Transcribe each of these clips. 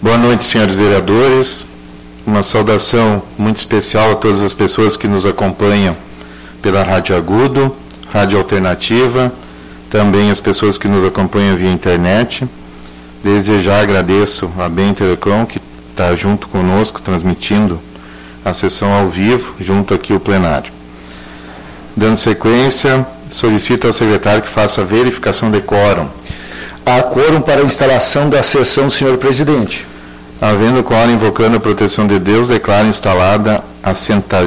Boa noite, senhores vereadores. Uma saudação muito especial a todas as pessoas que nos acompanham pela Rádio Agudo, Rádio Alternativa, também as pessoas que nos acompanham via internet. Desde já agradeço a Bem Telecom, que está junto conosco, transmitindo a sessão ao vivo, junto aqui ao plenário. Dando sequência, solicito ao secretário que faça a verificação de quórum. Há quórum para a instalação da sessão, senhor presidente. Havendo quórum, invocando a proteção de Deus, declaro instalada a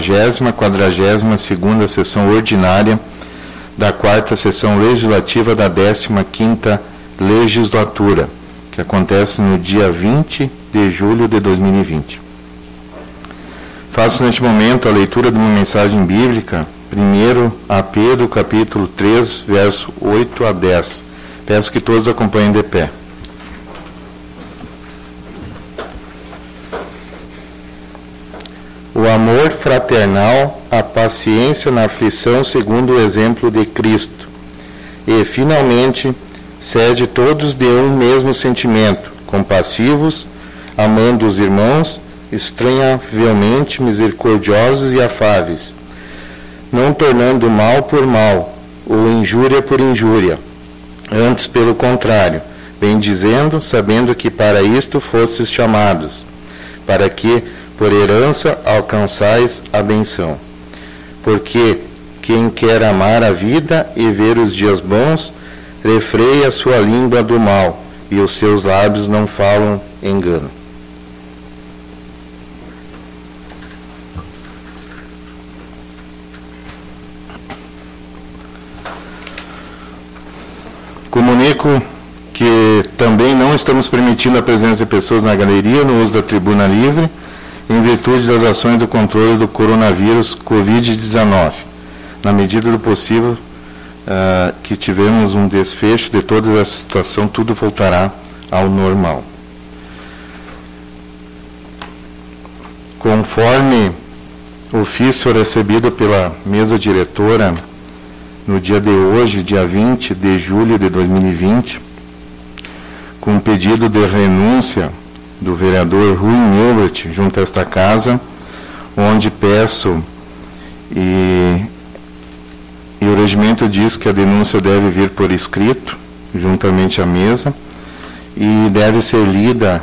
142ª sessão ordinária da 4ª sessão legislativa da 15ª legislatura, que acontece no dia 20 de julho de 2020. Faço neste momento a leitura de uma mensagem bíblica, primeiro a Pedro, capítulo 3, verso 8 a 10. Peço que todos acompanhem de pé. O amor fraternal, a paciência na aflição segundo o exemplo de Cristo. E, finalmente, sede todos de um mesmo sentimento, compassivos, amando os irmãos, estranhavelmente misericordiosos e afáveis, não tornando mal por mal, ou injúria por injúria, antes pelo contrário, bendizendo, sabendo que para isto fostes chamados, para que, por herança, alcançais a benção. Porque quem quer amar a vida e ver os dias bons, refreia a sua língua do mal, e os seus lábios não falam engano. Comunico que também não estamos permitindo a presença de pessoas na galeria no uso da tribuna livre, em virtude das ações do controle do coronavírus Covid-19. Na medida do possível, que tivemos um desfecho de toda essa situação, tudo voltará ao normal. Conforme o ofício recebido pela mesa diretora no dia de hoje, dia 20 de julho de 2020, com um pedido de renúncia do vereador Rui Milbert junto a esta casa, onde peço, e o regimento diz que a denúncia deve vir por escrito, juntamente à mesa, e deve ser lida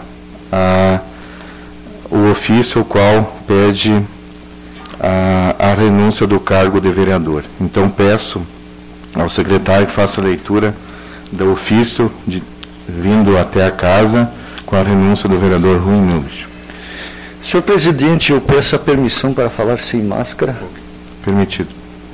o ofício ao qual pede a renúncia do cargo de vereador. Então peço ao secretário que faça a leitura do ofício vindo até a casa com a renúncia do vereador Rui Milbert. Senhor presidente, eu peço a permissão para falar sem máscara. Permitido.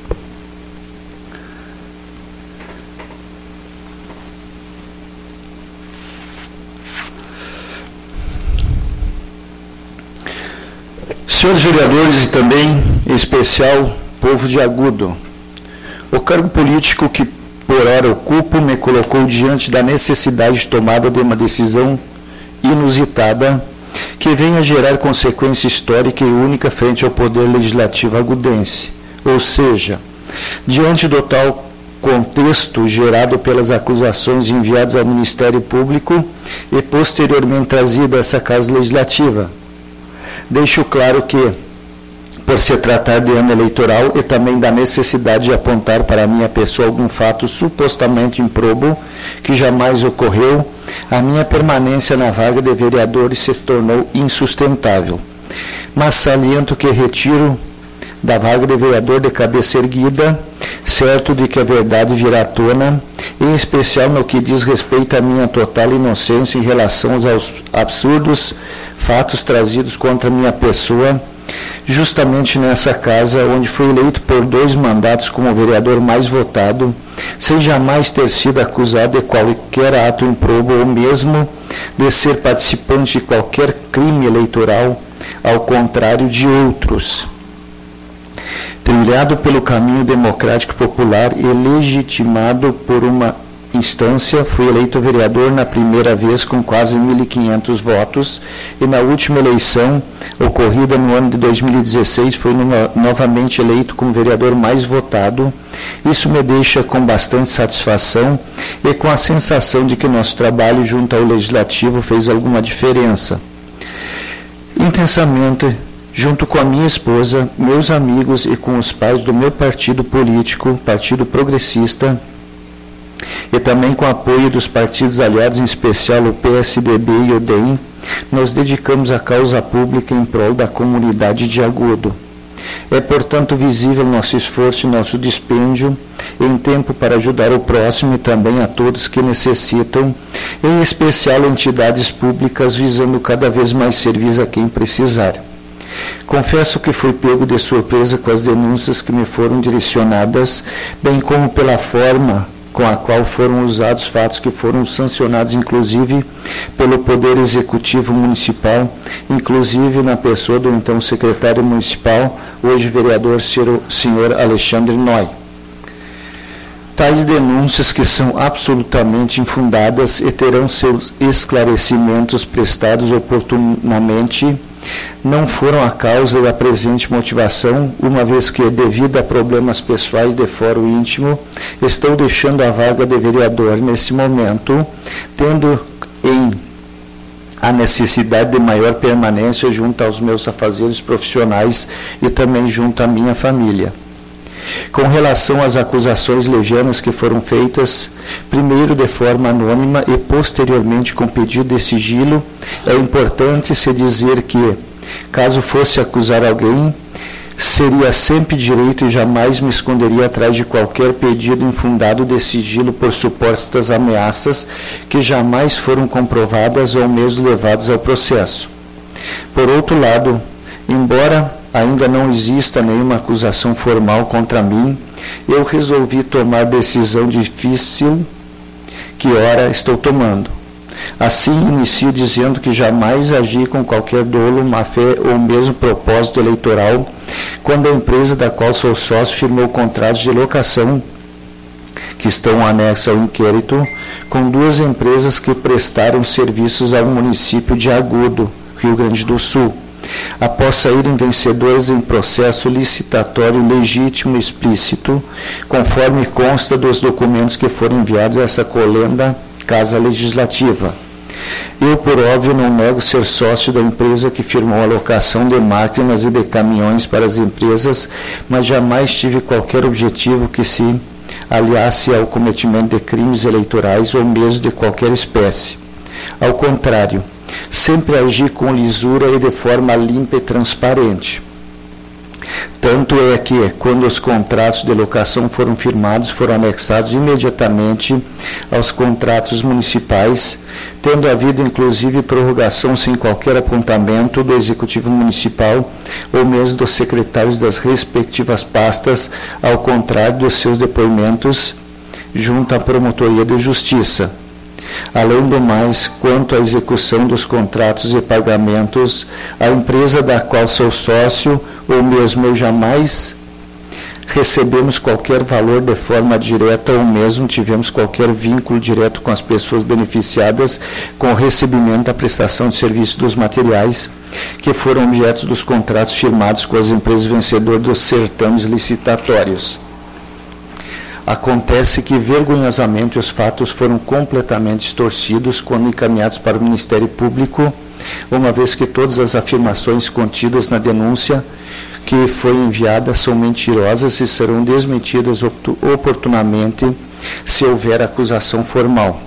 Senhores vereadores e também, em especial, povo de Agudo, o cargo político que por hora ocupo me colocou diante da necessidade de tomada de uma decisão inusitada que venha gerar consequência histórica e única frente ao Poder Legislativo agudense. Ou seja, diante do tal contexto gerado pelas acusações enviadas ao Ministério Público e posteriormente trazida a essa Casa Legislativa, deixo claro que, por se tratar de ano eleitoral e também da necessidade de apontar para a minha pessoa algum fato supostamente improbo que jamais ocorreu, a minha permanência na vaga de vereador se tornou insustentável. Mas saliento que retiro da vaga de vereador de cabeça erguida, certo de que a verdade virá à tona, em especial no que diz respeito à minha total inocência em relação aos absurdos fatos trazidos contra a minha pessoa, justamente nessa casa onde fui eleito por 2 mandatos como vereador mais votado, sem jamais ter sido acusado de qualquer ato improbo ou mesmo de ser participante de qualquer crime eleitoral, ao contrário de outros. Trilhado pelo caminho democrático popular e legitimado por uma instância, fui eleito vereador na primeira vez com quase 1.500 votos e na última eleição, ocorrida no ano de 2016, fui novamente eleito como vereador mais votado. Isso me deixa com bastante satisfação e com a sensação de que nosso trabalho junto ao Legislativo fez alguma diferença. intensamente, junto com a minha esposa, meus amigos e com os pais do meu partido político, Partido Progressista, e também com o apoio dos partidos aliados, em especial o PSDB e o DEM, nos dedicamos à causa pública em prol da comunidade de Agudo. É, portanto, visível nosso esforço e nosso dispêndio em tempo para ajudar o próximo e também a todos que necessitam, em especial entidades públicas, visando cada vez mais serviço a quem precisar. Confesso que fui pego de surpresa com as denúncias que me foram direcionadas, bem como pela forma com a qual foram usados fatos que foram sancionados, inclusive, pelo Poder Executivo Municipal, inclusive na pessoa do então secretário municipal, hoje vereador, senhor Alexandre Noy. Tais denúncias, que são absolutamente infundadas e terão seus esclarecimentos prestados oportunamente, não foram a causa da presente motivação, uma vez que, devido a problemas pessoais de foro íntimo, estou deixando a vaga de vereador nesse momento, tendo a necessidade de maior permanência junto aos meus afazeres profissionais e também junto à minha família. Com relação às acusações levianas que foram feitas, primeiro de forma anônima e posteriormente com pedido de sigilo, é importante se dizer que, caso fosse acusar alguém, seria sempre direito e jamais me esconderia atrás de qualquer pedido infundado de sigilo por supostas ameaças que jamais foram comprovadas ou mesmo levadas ao processo. Por outro lado, embora ainda não exista nenhuma acusação formal contra mim, eu resolvi tomar decisão difícil que ora estou tomando. Assim, inicio dizendo que jamais agi com qualquer dolo, má-fé ou mesmo propósito eleitoral, quando a empresa da qual sou sócio firmou contratos de locação, que estão anexos ao inquérito, com duas empresas que prestaram serviços ao município de Agudo, Rio Grande do Sul, após saírem vencedores em processo licitatório legítimo e explícito, conforme consta dos documentos que foram enviados a essa colenda Casa Legislativa. Eu, por óbvio, não nego ser sócio da empresa que firmou a locação de máquinas e de caminhões para as empresas, mas jamais tive qualquer objetivo que se aliasse ao cometimento de crimes eleitorais ou mesmo de qualquer espécie. Ao contrário, sempre agi com lisura e de forma limpa e transparente. Tanto é que, quando os contratos de locação foram firmados, foram anexados imediatamente aos contratos municipais, tendo havido inclusive prorrogação sem qualquer apontamento do Executivo Municipal ou mesmo dos secretários das respectivas pastas, ao contrário dos seus depoimentos junto à Promotoria de Justiça. Além do mais, quanto à execução dos contratos e pagamentos, a empresa da qual sou sócio, ou mesmo eu, jamais recebemos qualquer valor de forma direta ou mesmo tivemos qualquer vínculo direto com as pessoas beneficiadas com o recebimento da prestação de serviço dos materiais que foram objetos dos contratos firmados com as empresas vencedoras dos certames licitatórios. Acontece que, vergonhosamente, os fatos foram completamente distorcidos quando encaminhados para o Ministério Público, uma vez que todas as afirmações contidas na denúncia que foi enviada são mentirosas e serão desmentidas oportunamente se houver acusação formal.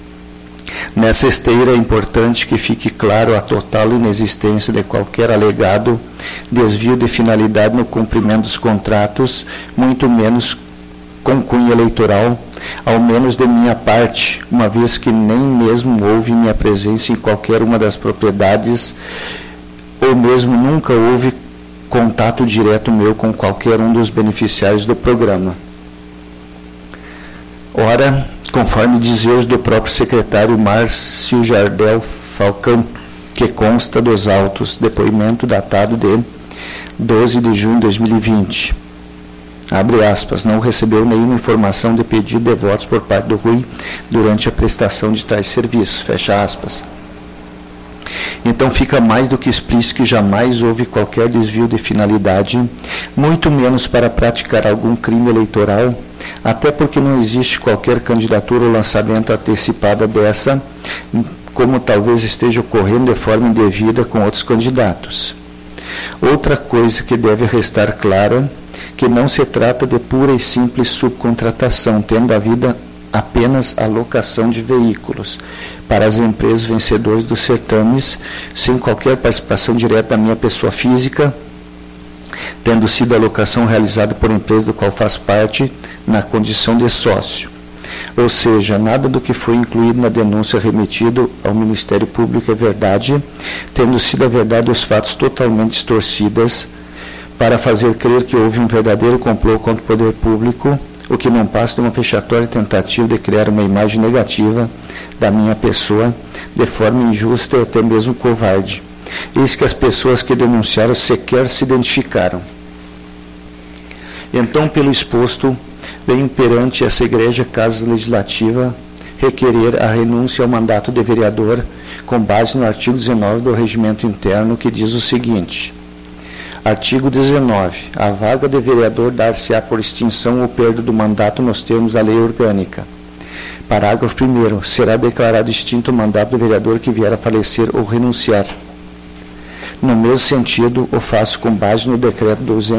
Nessa esteira é importante que fique claro a total inexistência de qualquer alegado desvio de finalidade no cumprimento dos contratos, muito menos com cunho eleitoral, ao menos de minha parte, uma vez que nem mesmo houve minha presença em qualquer uma das propriedades, ou mesmo nunca houve contato direto meu com qualquer um dos beneficiários do programa. Ora, conforme dizeres do próprio secretário Márcio Jardel Falcão, que consta dos autos, depoimento datado de 12 de junho de 2020, abre aspas, não recebeu nenhuma informação de pedido de votos por parte do Rui durante a prestação de tais serviços, fecha aspas. Então fica mais do que explícito que jamais houve qualquer desvio de finalidade, muito menos para praticar algum crime eleitoral, até porque não existe qualquer candidatura ou lançamento antecipada dessa, como talvez esteja ocorrendo de forma indevida com outros candidatos. Outra coisa que deve restar clara, que não se trata de pura e simples subcontratação, tendo havido apenas a locação de veículos para as empresas vencedoras dos certames, sem qualquer participação direta da minha pessoa física, tendo sido a locação realizada por empresa do qual faz parte na condição de sócio. Ou seja, nada do que foi incluído na denúncia remetido ao Ministério Público é verdade, tendo sido a verdade os fatos totalmente distorcidos para fazer crer que houve um verdadeiro complô contra o poder público, o que não passa de uma fechatória tentativa de criar uma imagem negativa da minha pessoa, de forma injusta e até mesmo covarde. Eis que as pessoas que denunciaram sequer se identificaram. Então, pelo exposto, venho perante essa Igreja Casa Legislativa requerer a renúncia ao mandato de vereador com base no artigo 19 do Regimento Interno, que diz o seguinte: artigo 19. A vaga de vereador dar-se-á por extinção ou perda do mandato nos termos da lei orgânica. Parágrafo 1º. Será declarado extinto o mandato do vereador que vier a falecer ou renunciar. No mesmo sentido, o faço com base no decreto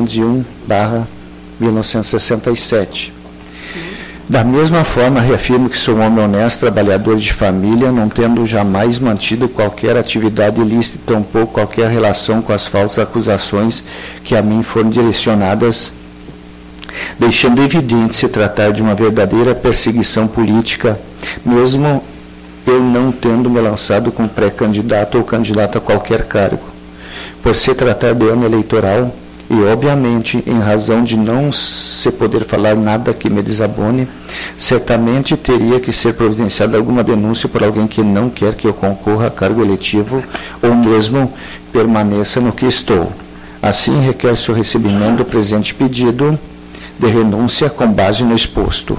201/1967. Da mesma forma, reafirmo que sou um homem honesto, trabalhador de família, não tendo jamais mantido qualquer atividade ilícita e tampouco qualquer relação com as falsas acusações que a mim foram direcionadas, deixando evidente se tratar de uma verdadeira perseguição política, mesmo eu não tendo me lançado como pré-candidato ou candidato a qualquer cargo. Por se tratar de ano eleitoral, e, obviamente, em razão de não se poder falar nada que me desabone, certamente teria que ser providenciada alguma denúncia por alguém que não quer que eu concorra a cargo eletivo ou mesmo permaneça no que estou. Assim, requer-se o recebimento do presente pedido de renúncia com base no exposto.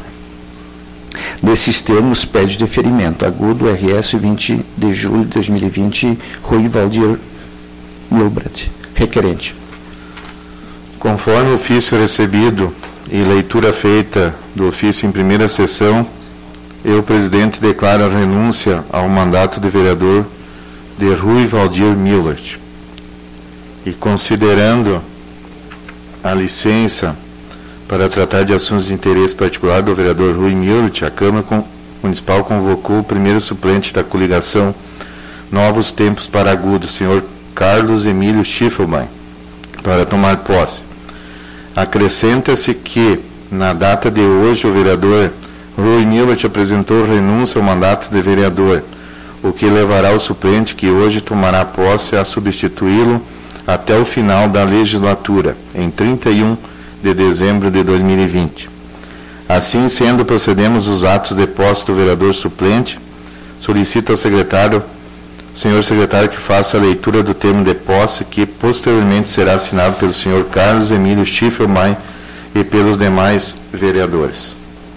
Nesses termos, pede deferimento. Agudo, RS, 20 de julho de 2020, Rui Valdir Milbrat, requerente. Conforme o ofício recebido e leitura feita do ofício em primeira sessão, eu, presidente, declaro a renúncia ao mandato de vereador de Rui Valdir Milbrat. E considerando a licença para tratar de assuntos de interesse particular do vereador Rui Milbrat, a Câmara Municipal convocou o primeiro suplente da coligação Novos Tempos para Agudo, senhor Carlos Emílio Schiffelbein, para tomar posse. Acrescenta-se que, na data de hoje, o vereador Rui Milbrat apresentou renúncia ao mandato de vereador, o que levará o suplente que hoje tomará posse a substituí-lo até o final da legislatura, em 31 de dezembro de 2020. Assim sendo, procedemos os atos de posse do vereador suplente. Solicito ao senhor secretário, que faça a leitura do termo de posse, que posteriormente será assinado pelo senhor Carlos Emílio Schiffelbein e pelos demais vereadores.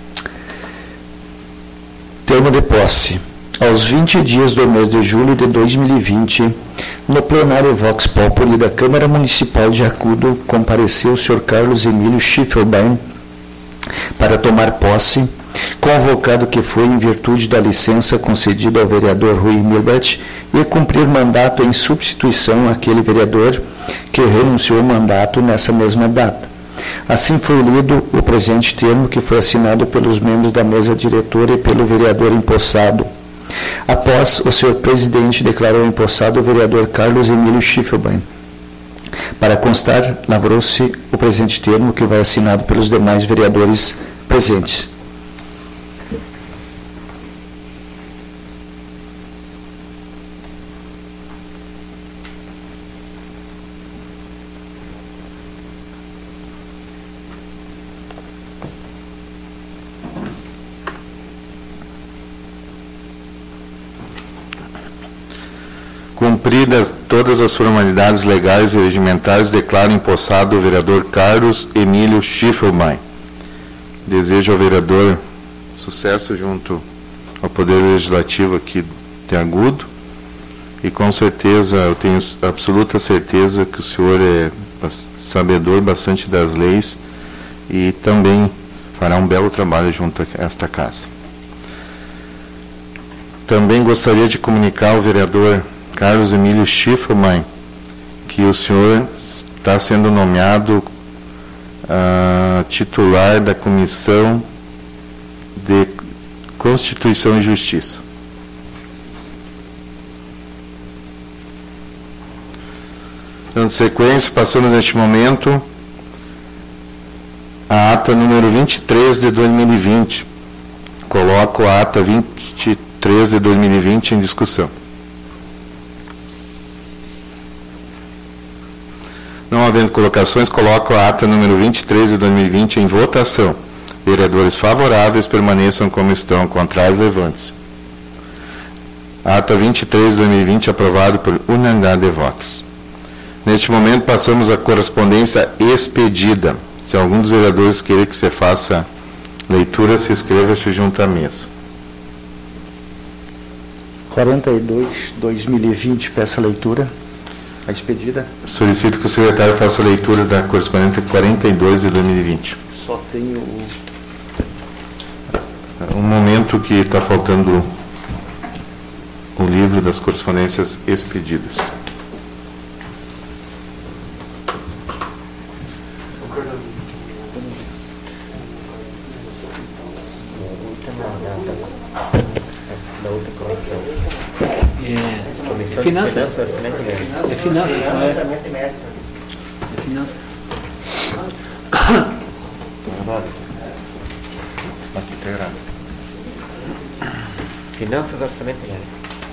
Termo de posse. Aos 20 dias do mês de julho de 2020, no plenário Vox Populi da Câmara Municipal de Agudo, compareceu o senhor Carlos Emílio Schiffelbein para tomar posse, convocado que foi em virtude da licença concedida ao vereador Rui Milbrat e cumprir mandato em substituição àquele vereador que renunciou ao mandato nessa mesma data. Assim foi lido o presente termo, que foi assinado pelos membros da mesa diretora e pelo vereador empossado. Após, o senhor presidente declarou empossado o vereador Carlos Emílio Schiffelbein. Para constar, lavrou-se o presente termo, que vai assinado pelos demais vereadores presentes. Cumpridas todas as formalidades legais e regimentais, declaro empossado o vereador Carlos Emílio Schiffelbein. Desejo ao vereador sucesso junto ao Poder Legislativo aqui de Agudo, e com certeza, eu tenho absoluta certeza que o senhor é sabedor bastante das leis e também fará um belo trabalho junto a esta casa. também gostaria de comunicar ao vereador Carlos Emílio Schiffermann que o senhor está sendo nomeado titular da Comissão de Constituição e Justiça. Dando sequência, passamos neste momento a ata número 23 de 2020. Coloco a ata 23 de 2020 em discussão. Não havendo colocações, coloco a ata número 23 de 2020 em votação. Vereadores favoráveis permaneçam como estão, contrários levante-se. Ata 23 de 2020 aprovado por unanimidade de votos. Neste momento passamos à correspondência expedida. Se algum dos vereadores queira que se faça leitura, se inscreva-se junto à mesa. 42/2020, peço a leitura. A expedida. Solicito que o secretário faça a leitura da correspondência 42 de 2020. Só tenho um momento que está faltando o livro das correspondências expedidas. Finanças. É finanças, não é? É finanças. Aqui está errado. Finanças, orçamento e área.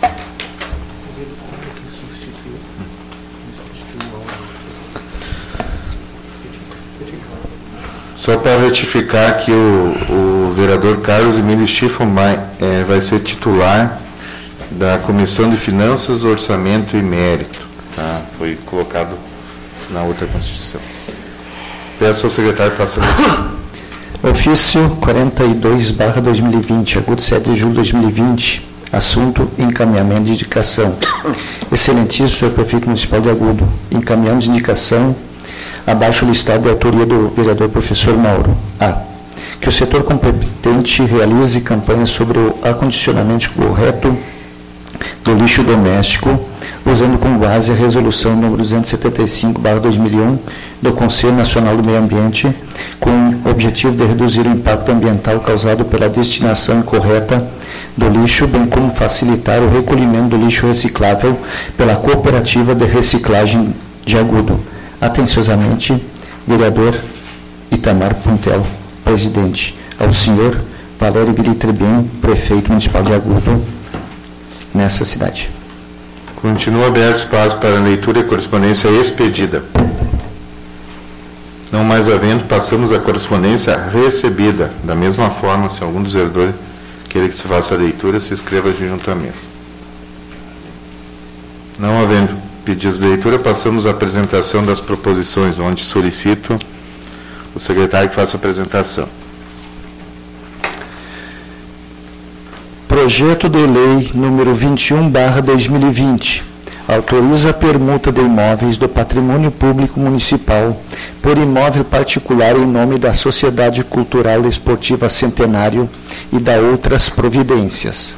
Só para retificar que o vereador Carlos Emílio Schiffermann vai ser titular da Comissão de Finanças, Orçamento e Mérito. Tá? Foi colocado na outra Constituição. Peço ao secretário que faça a leitura. Ofício 42/2020, agudo 7 de julho de 2020, assunto encaminhamento de indicação. Excelentíssimo senhor prefeito municipal de Agudo, encaminhamos de indicação abaixo listado de autoria do vereador professor Mauro. A. Que o setor competente realize campanha sobre o acondicionamento correto do lixo doméstico, usando como base a resolução número 275/2001 do Conselho Nacional do Meio Ambiente, com o objetivo de reduzir o impacto ambiental causado pela destinação incorreta do lixo, bem como facilitar o recolhimento do lixo reciclável pela Cooperativa de Reciclagem de Agudo. Atenciosamente, vereador Itamar Puntel, presidente. Ao senhor Valério Vilitrebem, prefeito municipal de Agudo, nessa cidade. Continua aberto espaço para leitura e correspondência expedida. Não mais havendo, passamos à correspondência recebida. Da mesma forma, se algum dos vereadores querer que se faça a leitura, se inscreva junto à mesa. Não havendo pedidos de leitura, passamos à apresentação das proposições, onde solicito o secretário que faça a apresentação. Projeto de lei número 21/2020 autoriza a permuta de imóveis do patrimônio público municipal por imóvel particular em nome da Sociedade Cultural e Esportiva Centenário e da outras providências.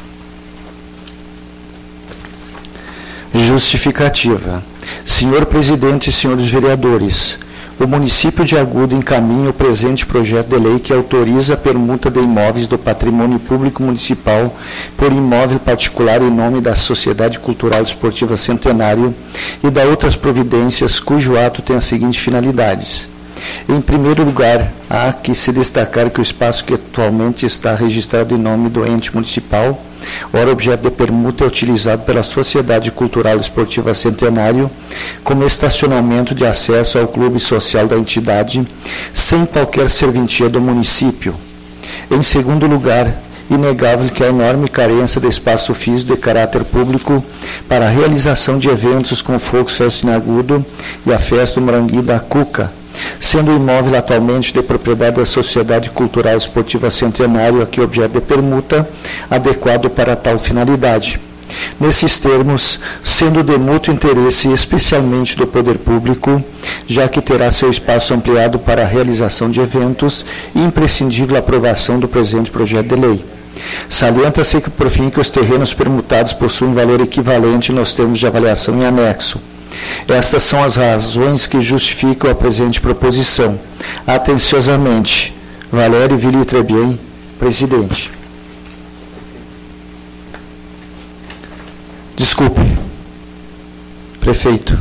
Justificativa. Senhor presidente e senhores vereadores, o município de Agudo encaminha o presente projeto de lei que autoriza a permuta de imóveis do patrimônio público municipal por imóvel particular em nome da Sociedade Cultural e Esportiva Centenário e da outras providências cujo ato tem as seguintes finalidades. Em primeiro lugar, há que se destacar que o espaço que atualmente está registrado em nome do ente municipal, ora objeto de permuta, é utilizado pela Sociedade Cultural e Esportiva Centenário como estacionamento de acesso ao clube social da entidade, sem qualquer serventia do município. Em segundo lugar, inegável que há enorme carência de espaço físico de caráter público para a realização de eventos como o Volksfest em Agudo e a Festa do Moranguinho da Cuca, sendo o imóvel atualmente de propriedade da Sociedade Cultural e Esportiva Centenário, aqui objeto de permuta, adequado para tal finalidade. Nesses termos, sendo de mútuo interesse especialmente do poder público, já que terá seu espaço ampliado para a realização de eventos, imprescindível a aprovação do presente projeto de lei. Salienta-se, por fim, que os terrenos permutados possuem valor equivalente nos termos de avaliação em anexo. Estas são as razões que justificam a presente proposição. Atenciosamente, Valério Ville-Trebien, presidente. Desculpe, prefeito.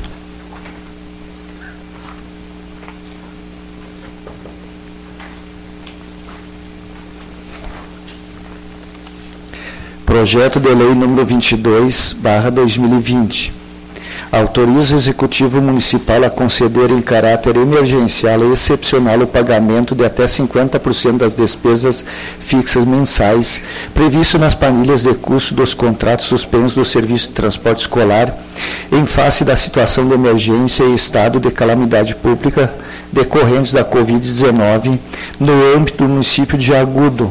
Projeto de Lei número 22/2020. Autoriza o Executivo Municipal a conceder em caráter emergencial e excepcional o pagamento de até 50% das despesas fixas mensais previsto nas planilhas de custo dos contratos suspensos do Serviço de Transporte Escolar em face da situação de emergência e estado de calamidade pública decorrentes da Covid-19 no âmbito do município de Agudo.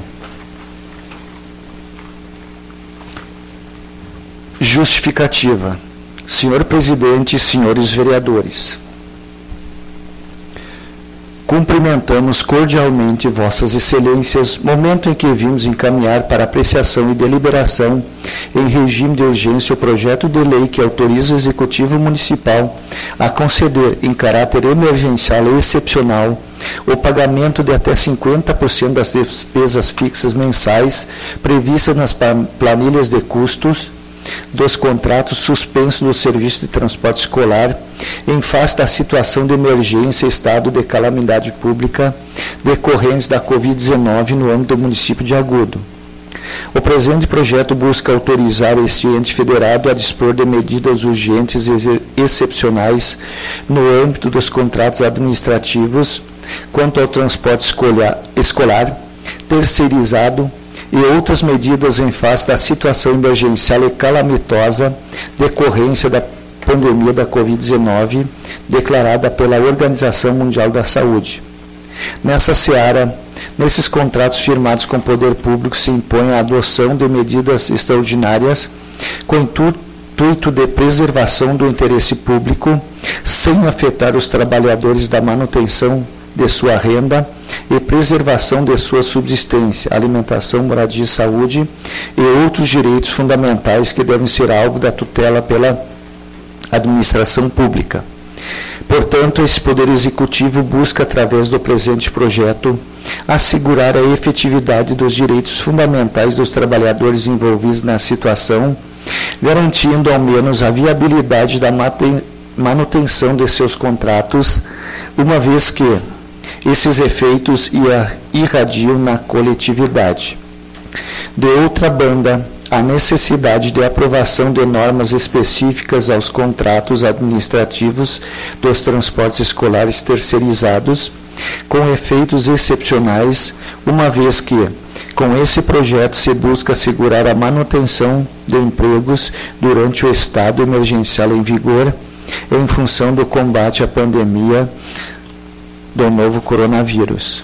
Justificativa. Senhor Presidente e senhores vereadores, cumprimentamos cordialmente Vossas Excelências, momento em que vimos encaminhar para apreciação e deliberação em regime de urgência o projeto de lei que autoriza o Executivo Municipal a conceder em caráter emergencial e excepcional o pagamento de até 50% das despesas fixas mensais previstas nas planilhas de custos dos contratos suspensos do Serviço de Transporte Escolar em face da situação de emergência e estado de calamidade pública decorrentes da Covid-19 no âmbito do município de Agudo. O presente projeto busca autorizar este ente federado a dispor de medidas urgentes e excepcionais no âmbito dos contratos administrativos quanto ao transporte escolar terceirizado e outras medidas em face da situação emergencial e calamitosa decorrência da pandemia da Covid-19 declarada pela Organização Mundial da Saúde. Nessa seara, nesses contratos firmados com o poder público se impõe a adoção de medidas extraordinárias com intuito de preservação do interesse público sem afetar os trabalhadores da manutenção de sua renda e preservação de sua subsistência, alimentação, moradia e saúde e outros direitos fundamentais que devem ser alvo da tutela pela administração pública. Portanto, esse Poder Executivo busca, através do presente projeto, assegurar a efetividade dos direitos fundamentais dos trabalhadores envolvidos na situação, garantindo ao menos a viabilidade da manutenção de seus contratos, uma vez que esses efeitos irradiam na coletividade. De outra banda, a necessidade de aprovação de normas específicas aos contratos administrativos dos transportes escolares terceirizados, com efeitos excepcionais, uma vez que, com esse projeto, se busca assegurar a manutenção de empregos durante o estado emergencial em vigor, em função do combate à pandemia do novo coronavírus.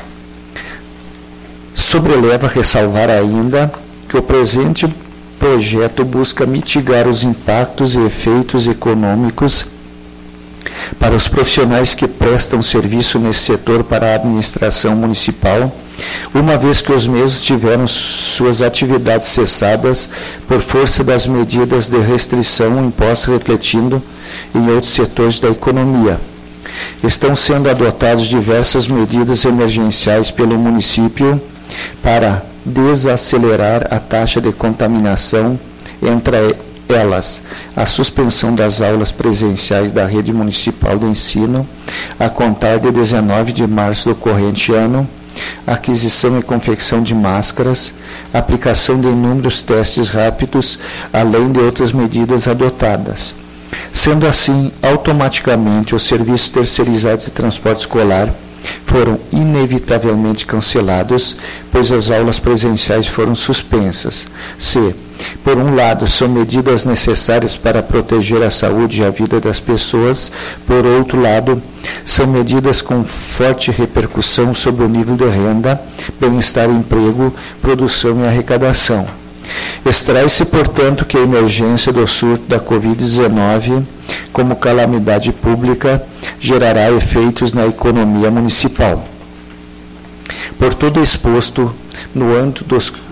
Sobreleva ressalvar ainda que o presente projeto busca mitigar os impactos e efeitos econômicos para os profissionais que prestam serviço nesse setor para a administração municipal, uma vez que os mesmos tiveram suas atividades cessadas por força das medidas de restrição impostas refletindo em outros setores da economia. Estão sendo adotadas diversas medidas emergenciais pelo município para desacelerar a taxa de contaminação, entre elas a suspensão das aulas presenciais da rede municipal de ensino, a contar de 19 de março do corrente ano, aquisição e confecção de máscaras, aplicação de inúmeros testes rápidos, além de outras medidas adotadas. Sendo assim, automaticamente os serviços terceirizados de transporte escolar foram inevitavelmente cancelados, pois as aulas presenciais foram suspensas. Se, por um lado, são medidas necessárias para proteger a saúde e a vida das pessoas, por outro lado, são medidas com forte repercussão sobre o nível de renda, bem-estar, emprego, produção e arrecadação. Extrai-se, portanto, que a emergência do surto da Covid-19, como calamidade pública, gerará efeitos na economia municipal. Por tudo exposto, no âmbito dos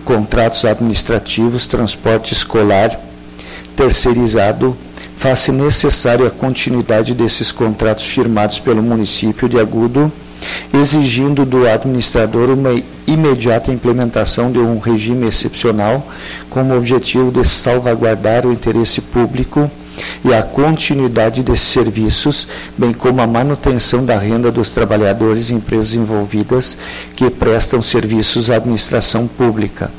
contratos administrativos, transporte escolar terceirizado, faz-se necessário a continuidade desses contratos firmados pelo município de Agudo, exigindo do administrador uma imediata implementação de um regime excepcional com o objetivo de salvaguardar o interesse público e a continuidade desses serviços, bem como a manutenção da renda dos trabalhadores e empresas envolvidas que prestam serviços à administração pública.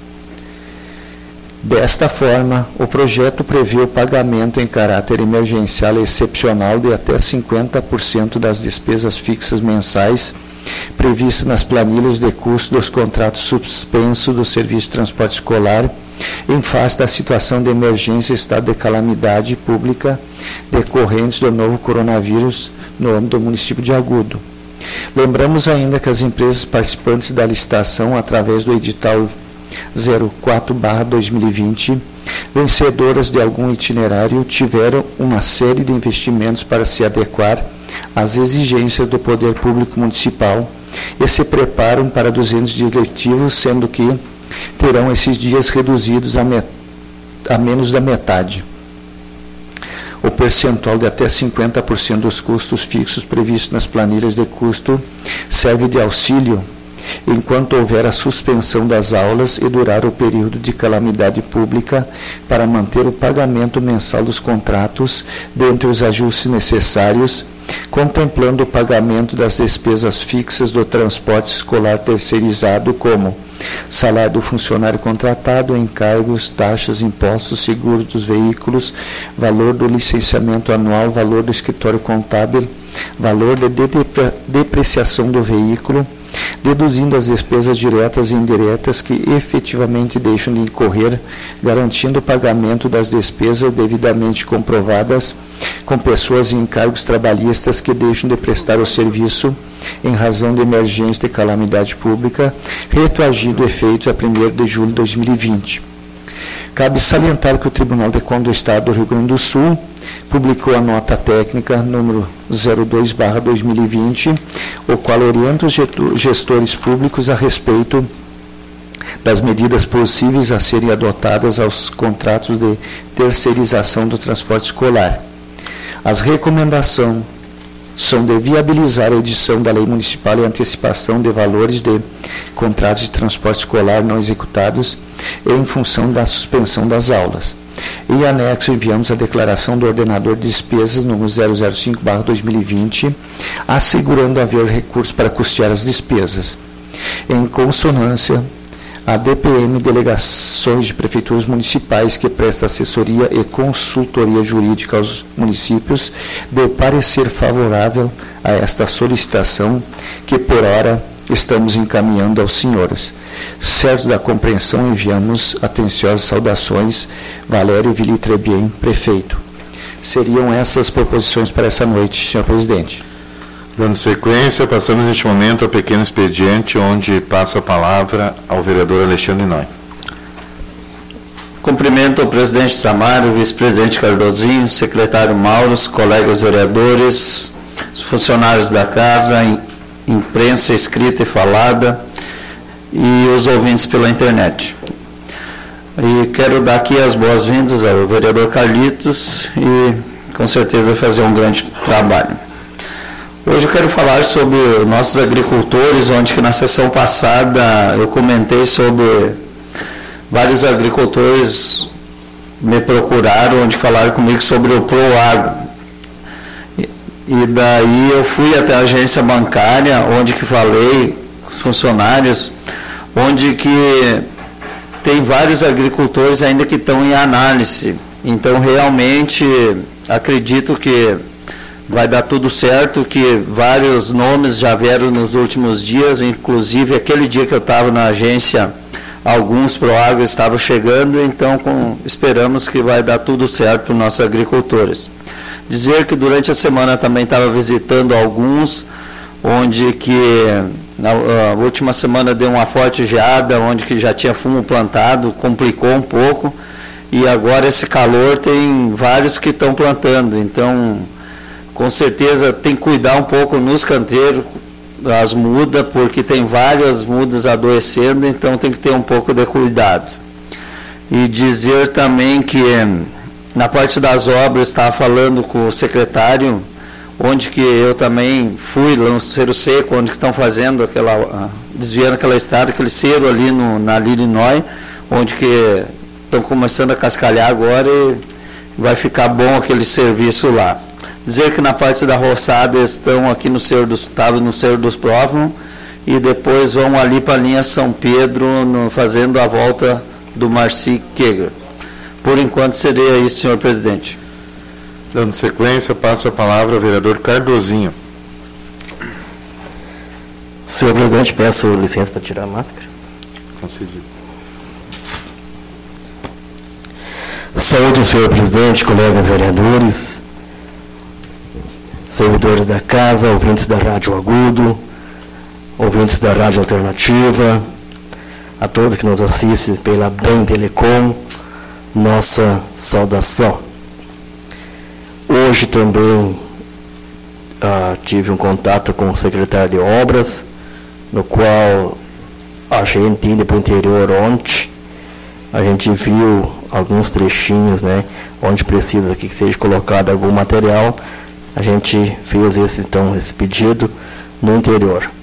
Desta forma, o projeto prevê o pagamento em caráter emergencial e excepcional de até 50% das despesas fixas mensais previstas nas planilhas de custo dos contratos suspensos do Serviço de Transporte Escolar em face da situação de emergência e estado de calamidade pública decorrentes do novo coronavírus no âmbito do município de Agudo. Lembramos ainda que as empresas participantes da licitação, através do edital 04/2020, vencedoras de algum itinerário, tiveram uma série de investimentos para se adequar às exigências do poder público municipal e se preparam para 200 dias letivos, sendo que terão esses dias reduzidos a menos da metade. O percentual de até 50% dos custos fixos previstos nas planilhas de custo serve de auxílio enquanto houver a suspensão das aulas e durar o período de calamidade pública para manter o pagamento mensal dos contratos dentre os ajustes necessários, contemplando o pagamento das despesas fixas do transporte escolar terceirizado, como salário do funcionário contratado, encargos, taxas, impostos, seguro dos veículos, valor do licenciamento anual, valor do escritório contábil, valor de depreciação do veículo, deduzindo as despesas diretas e indiretas que efetivamente deixam de incorrer, garantindo o pagamento das despesas devidamente comprovadas com pessoas e encargos trabalhistas que deixam de prestar o serviço em razão de emergência de calamidade pública, retroagindo efeitos a 1º de julho de 2020. Cabe salientar que o Tribunal de Contas do Estado do Rio Grande do Sul publicou a nota técnica número 02/2020, o qual orienta os gestores públicos a respeito das medidas possíveis a serem adotadas aos contratos de terceirização do transporte escolar. As recomendações são de viabilizar a edição da lei municipal e antecipação de valores de contratos de transporte escolar não executados em função da suspensão das aulas. Em anexo, enviamos a declaração do ordenador de despesas número 005/2020, assegurando haver recursos para custear as despesas. Em consonância, a DPM, Delegações de Prefeituras Municipais, que presta assessoria e consultoria jurídica aos municípios, deu parecer favorável a esta solicitação, que por hora estamos encaminhando aos senhores. Certo da compreensão, enviamos atenciosas saudações, Valério Vili Trebien, prefeito. Seriam essas proposições para essa noite, senhor presidente. Dando sequência, passamos neste momento ao pequeno expediente, onde passo a palavra ao vereador Alexandre Noy. Cumprimento o presidente Tramário, o vice-presidente Cardozinho, secretário Mauro, os colegas vereadores, os funcionários da casa, imprensa escrita e falada e os ouvintes pela internet. E quero dar aqui as boas-vindas ao vereador Carlitos e com certeza vai fazer um grande trabalho. Hoje eu quero falar sobre nossos agricultores, onde que na sessão passada eu comentei sobre vários agricultores me procuraram, onde falaram comigo sobre o ProAgro. E daí eu fui até a agência bancária, onde que falei com os funcionários, onde que tem vários agricultores ainda que estão em análise. Então realmente acredito que vai dar tudo certo, que vários nomes já vieram nos últimos dias, inclusive aquele dia que eu estava na agência, alguns ProAgro estavam chegando, então esperamos que vai dar tudo certo para os nossos agricultores. Dizer que durante a semana também estava visitando alguns, onde que na última semana deu uma forte geada, onde que já tinha fumo plantado, complicou um pouco, e agora esse calor tem vários que estão plantando, então com certeza tem que cuidar um pouco nos canteiros, as mudas, porque tem várias mudas adoecendo, então tem que ter um pouco de cuidado. E dizer também que na parte das obras, estava falando com o secretário, onde que eu também fui, lá no Cerro Seco, onde que estão fazendo desviando aquela estrada, aquele cerro ali na Lirinói, onde que estão começando a cascalhar agora e vai ficar bom aquele serviço lá. Dizer que na parte da roçada estão aqui no Cerro dos Próximos e depois vão ali para a linha São Pedro, fazendo a volta do Marci Keger. Por enquanto seria isso, senhor presidente. Dando sequência, passo a palavra ao vereador Cardozinho. Senhor presidente, peço licença para tirar a máscara. Concedido. Saúde, senhor presidente, colegas vereadores, servidores da casa, ouvintes da Rádio Agudo, ouvintes da Rádio Alternativa, a todos que nos assistem pela BEM Telecom, nossa saudação. Hoje também tive um contato com o secretário de Obras, no qual a gente indo para o interior ontem, a gente viu alguns trechinhos, né, onde precisa que seja colocado algum material. A gente fez esse pedido no interior.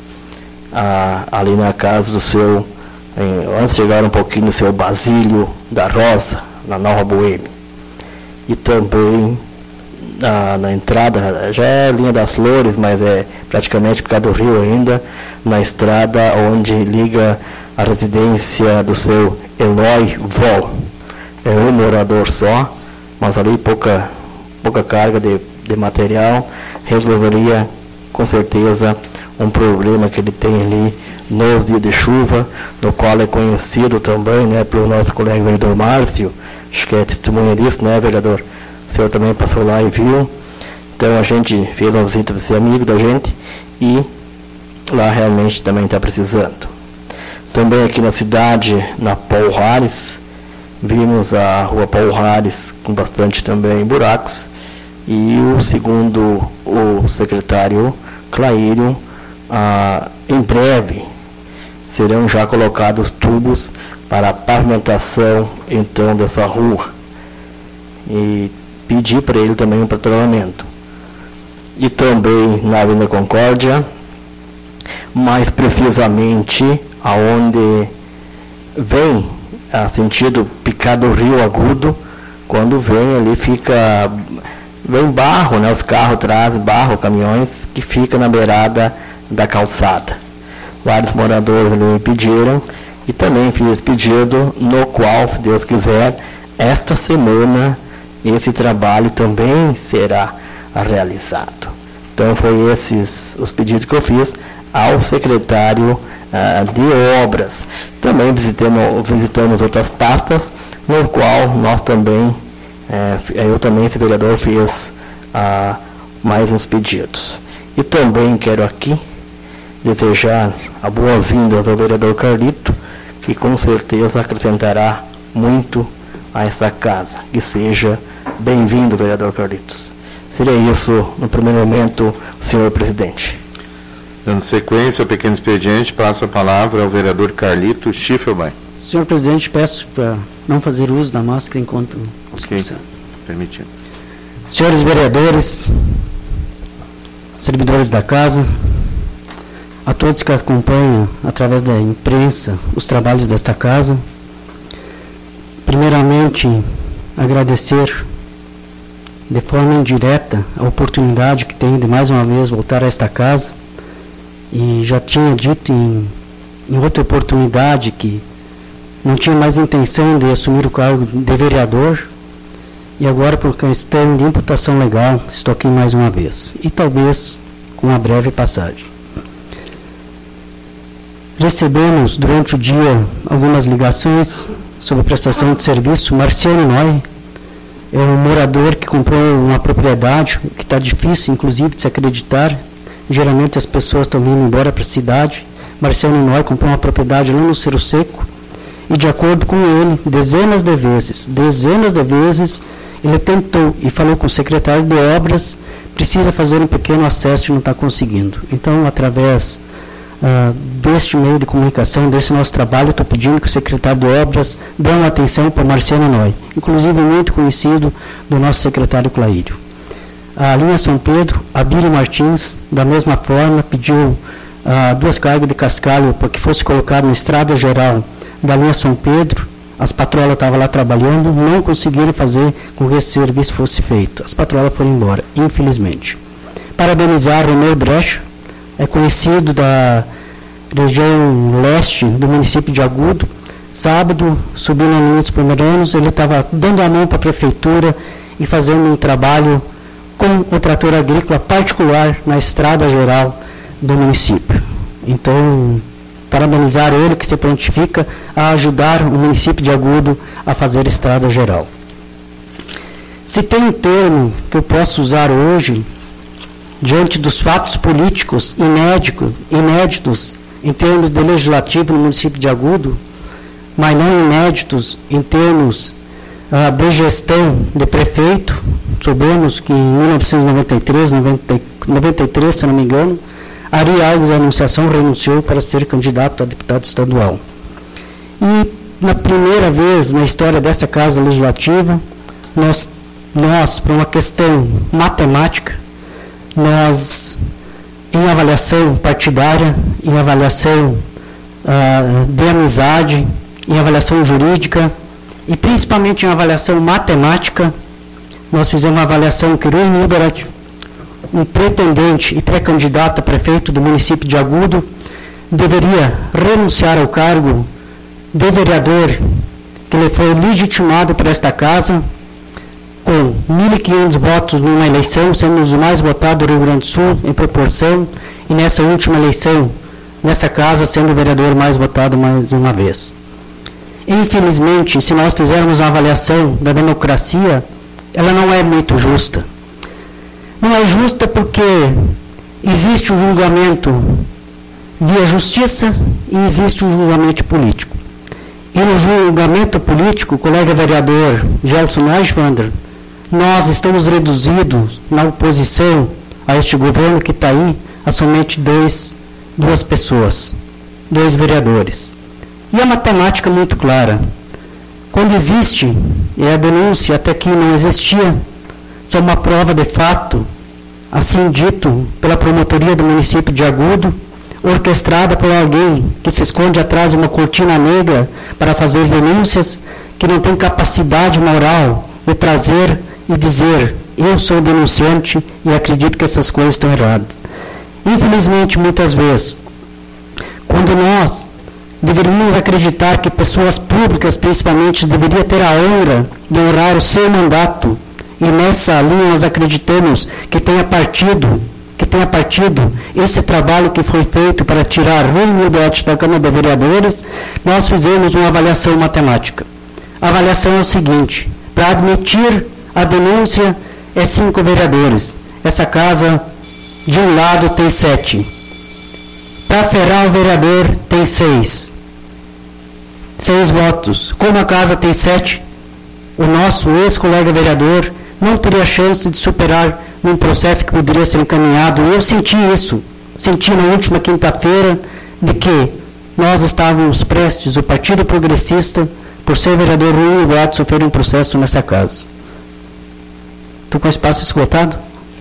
Ali na casa do seu, antes de chegar um pouquinho no seu Basílio da Rosa, na Nova Boêmia. E também na entrada, já é linha das Flores, mas é praticamente por causa do rio ainda, na estrada onde liga a residência do seu Eloy Vol. É um morador só, mas ali pouca carga de material resolveria com certeza um problema que ele tem ali nos dias de chuva, no qual é conhecido também, né, pelo nosso colega vereador Márcio, acho que é testemunha disso, né, vereador? O senhor também passou lá e viu. Então a gente fez uma visita para ser amigo da gente e lá realmente também está precisando. Também aqui na cidade, na Paul Harris, vimos a rua Paul Harris com bastante também buracos e segundo o secretário Claírio, em breve serão já colocados tubos para a pavimentação então dessa rua e pedir para ele também um patrulhamento. E também na Avenida Concórdia, mais precisamente aonde vem a sentido Picado Rio Agudo, quando vem ali vem barro, né, os carros trazem barro, caminhões, que fica na beirada da calçada. Vários moradores ali me pediram e também fiz esse pedido, no qual, se Deus quiser, esta semana esse trabalho também será realizado. Então, foi esses os pedidos que eu fiz ao secretário de Obras. Também visitamos outras pastas, no qual nós também, eu também, esse vereador, fiz mais uns pedidos. E também quero aqui desejar a boas-vindas ao vereador Carlito, que com certeza acrescentará muito a essa casa. Que seja bem-vindo, vereador Carlitos. Seria isso, no primeiro momento, senhor presidente. Dando sequência ao pequeno expediente, passo a palavra ao vereador Carlito Schiffelbein. Senhor presidente, peço para não fazer uso da máscara enquanto discussão. Permitido. Senhores vereadores, servidores da casa, a todos que acompanham através da imprensa os trabalhos desta casa, primeiramente agradecer de forma indireta a oportunidade que tenho de mais uma vez voltar a esta casa, e já tinha dito em outra oportunidade que não tinha mais intenção de assumir o cargo de vereador, e agora, por questão de imputação legal, estou aqui mais uma vez, e talvez com uma breve passagem. Recebemos durante o dia algumas ligações sobre prestação de serviço. Marciano Noy é um morador que comprou uma propriedade que está difícil, inclusive, de se acreditar. Geralmente as pessoas estão vindo embora para a cidade. Marciano Noy comprou uma propriedade lá no Cerro Seco e, de acordo com ele, dezenas de vezes, ele tentou e falou com o secretário de Obras precisa fazer um pequeno acesso e não está conseguindo. Então, através deste meio de comunicação, desse nosso trabalho, estou pedindo que o secretário de Obras dê uma atenção para Marciano Noy, inclusive muito conhecido do nosso secretário Claírio. A linha São Pedro, a Bíblia Martins, da mesma forma, pediu 2 cargas de cascalho para que fosse colocado na estrada geral da linha São Pedro. As patrolas estavam lá trabalhando, não conseguiram fazer com que esse serviço fosse feito. As patrolas foram embora, infelizmente. Parabenizar o Romeu Brecha, é conhecido da região leste do município de Agudo. Sábado, subindo na linha dos Pomeranos, ele estava dando a mão para a prefeitura e fazendo um trabalho com o trator agrícola particular na estrada geral do município. Então, parabenizar ele, que se prontifica a ajudar o município de Agudo a fazer estrada geral. Se tem um termo que eu posso usar hoje, diante dos fatos políticos inéditos em termos de legislativo no município de Agudo, mas não inéditos em termos de gestão de prefeito. Soubemos que em 1993, se não me engano, Ari Alves, a Anunciação, renunciou para ser candidato a deputado estadual. E, na primeira vez na história dessa Casa Legislativa, nós por uma questão matemática, nós, em avaliação partidária, em avaliação de amizade, em avaliação jurídica e principalmente em avaliação matemática, nós fizemos uma avaliação que Rui Niberat, um pretendente e pré-candidato a prefeito do município de Agudo, deveria renunciar ao cargo de vereador que lhe foi legitimado por esta casa, com 1.500 votos numa eleição, sendo os mais votados do Rio Grande do Sul, em proporção, e nessa última eleição, nessa casa, sendo o vereador mais votado mais uma vez. Infelizmente, se nós fizermos uma avaliação da democracia, ela não é muito justa. Não é justa porque existe um julgamento via justiça e existe um julgamento político. E no julgamento político, o colega vereador Gelson Eichwander, nós estamos reduzidos na oposição a este governo que está aí a somente duas pessoas, 2 vereadores. E a matemática é muito clara. Quando existe, e a denúncia até que não existia, só uma prova de fato, assim dito pela promotoria do município de Agudo, orquestrada por alguém que se esconde atrás de uma cortina negra para fazer denúncias, que não tem capacidade moral de trazer e dizer, eu sou denunciante e acredito que essas coisas estão erradas. Infelizmente, muitas vezes, quando nós deveríamos acreditar que pessoas públicas, principalmente, deveriam ter a honra de honrar o seu mandato, e nessa linha nós acreditamos que tenha partido esse trabalho que foi feito para tirar Rui Niberat da Câmara de Vereadores, nós fizemos uma avaliação matemática. A avaliação é o seguinte: para admitir a denúncia é 5 vereadores. Essa casa, de um lado, tem 7. Para aferrar o vereador, tem 6. 6 votos. Como a casa tem 7, o nosso ex-colega vereador não teria chance de superar num processo que poderia ser encaminhado. Eu senti isso. Senti na última quinta-feira de que nós estávamos prestes, o Partido Progressista, por ser vereador Rui Niberat, sofrer um processo nessa casa. Estou com o espaço esgotado?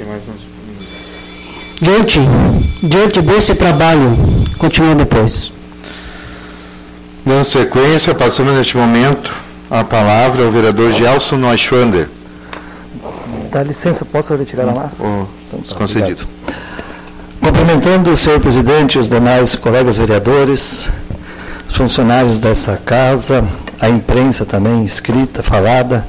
Diante desse trabalho, continua depois. Dando sequência, passando neste momento a palavra ao vereador Gelson Eichwander. Dá licença, posso retirar a máscara? Concedido. Cumprimentando o senhor presidente, os demais colegas vereadores, os funcionários dessa casa, a imprensa também, escrita, falada,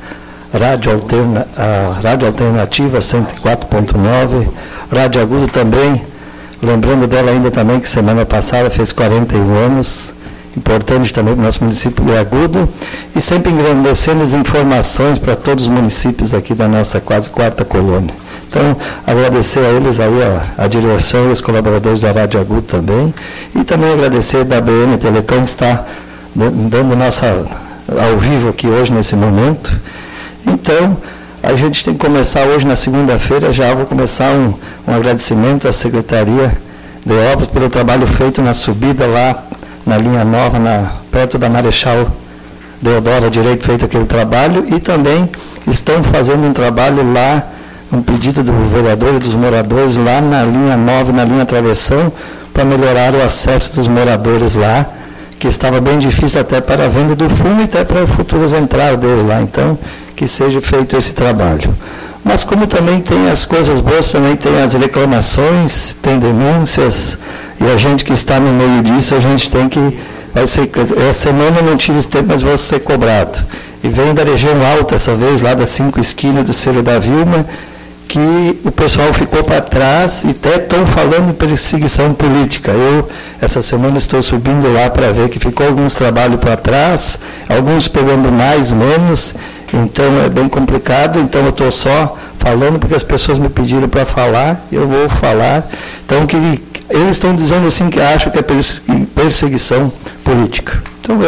a Rádio Alternativa 104.9, Rádio Agudo também, lembrando dela ainda também que semana passada fez 41 anos, importante também para o nosso município de Agudo, e sempre engrandecendo as informações para todos os municípios aqui da nossa quase 4ª colônia. Então, agradecer a eles aí, a direção e os colaboradores da Rádio Agudo também, e também agradecer da BN Telecom, que está dando nossa ao vivo aqui hoje, nesse momento. Então, a gente tem que começar hoje, na segunda-feira, já vou começar um agradecimento à Secretaria de Obras pelo trabalho feito na subida lá na linha nova, perto da Marechal Deodoro Direito, feito aquele trabalho, e também estão fazendo um trabalho lá, um pedido do vereador e dos moradores lá na linha nova, na linha travessão, para melhorar o acesso dos moradores lá, que estava bem difícil até para a venda do fumo e até para futuras entradas deles lá. Então, que seja feito esse trabalho. Mas como também tem as coisas boas, também tem as reclamações, tem denúncias, e a gente que está no meio disso, a gente tem que... essa semana eu não tive esse tempo, mas vou ser cobrado. E vem da região alta, essa vez, lá das 5 esquinas do Cerro da Vilma, que o pessoal ficou para trás e até estão falando em perseguição política. Eu, essa semana, estou subindo lá para ver que ficou alguns trabalhos para trás, alguns pegando mais, menos, então é bem complicado. Então eu estou só falando porque as pessoas me pediram para falar, eu vou falar. Então, que eles estão dizendo assim que acham que é perseguição política. Então,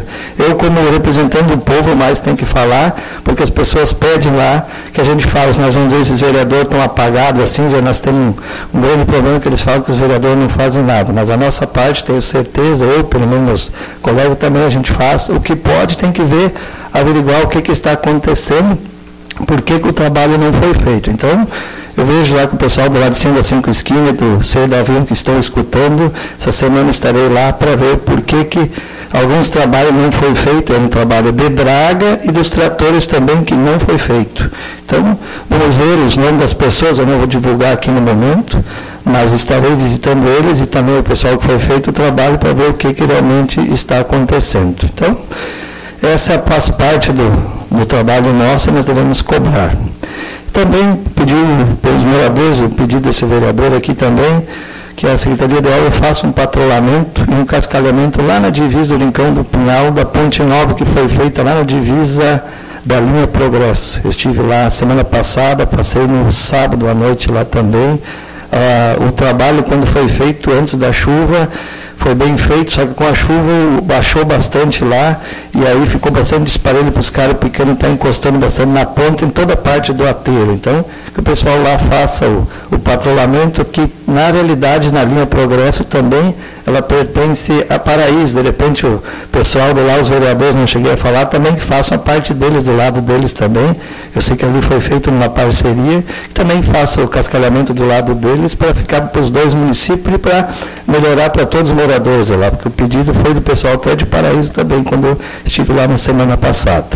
eu como representante do povo, mais tenho que falar, porque as pessoas pedem lá que a gente fale, se nós vamos dizer, esses vereadores estão apagados assim, já nós temos um grande problema que eles falam que os vereadores não fazem nada, mas a nossa parte, tenho certeza, eu, pelo menos meus colegas também, a gente faz, o que pode, tem que ver, averiguar o que está acontecendo, por que o trabalho não foi feito. Então, eu vejo lá com o pessoal do lado de cima das 5 esquinas, do Cerro da Vilma, que estão escutando, essa semana estarei lá para ver por que alguns trabalhos não foi feito, é um trabalho de draga e dos tratores também que não foi feito. Então, vamos ver os nomes das pessoas, eu não vou divulgar aqui no momento, mas estarei visitando eles e também o pessoal que foi feito o trabalho para ver o que realmente está acontecendo. Então, essa faz parte do trabalho nosso e nós devemos cobrar. Também pediu pelos moradores, o pedido desse vereador aqui também, que a Secretaria de Obras faça um patrulhamento e um cascalhamento lá na divisa do Rincão do Pinhal, da Ponte Nova, que foi feita lá na divisa da linha Progresso. Eu estive lá semana passada, passei no sábado à noite lá também. O trabalho, quando foi feito antes da chuva, foi bem feito, só que com a chuva baixou bastante lá, e aí ficou bastante disparelho para os caras, porque não está encostando bastante na ponta, em toda a parte do aterro. Então, que o pessoal lá faça o patrulhamento, que na realidade, na linha Progresso também, ela pertence a Paraíso. De repente, o pessoal de lá, os vereadores, não cheguei a falar, também que façam a parte deles, do lado deles também. Eu sei que ali foi feito uma parceria, que também faça o cascalhamento do lado deles, para ficar para os dois municípios e para melhorar para todos os moradores lá, porque o pedido foi do pessoal até de Paraíso também, quando eu estive lá na semana passada.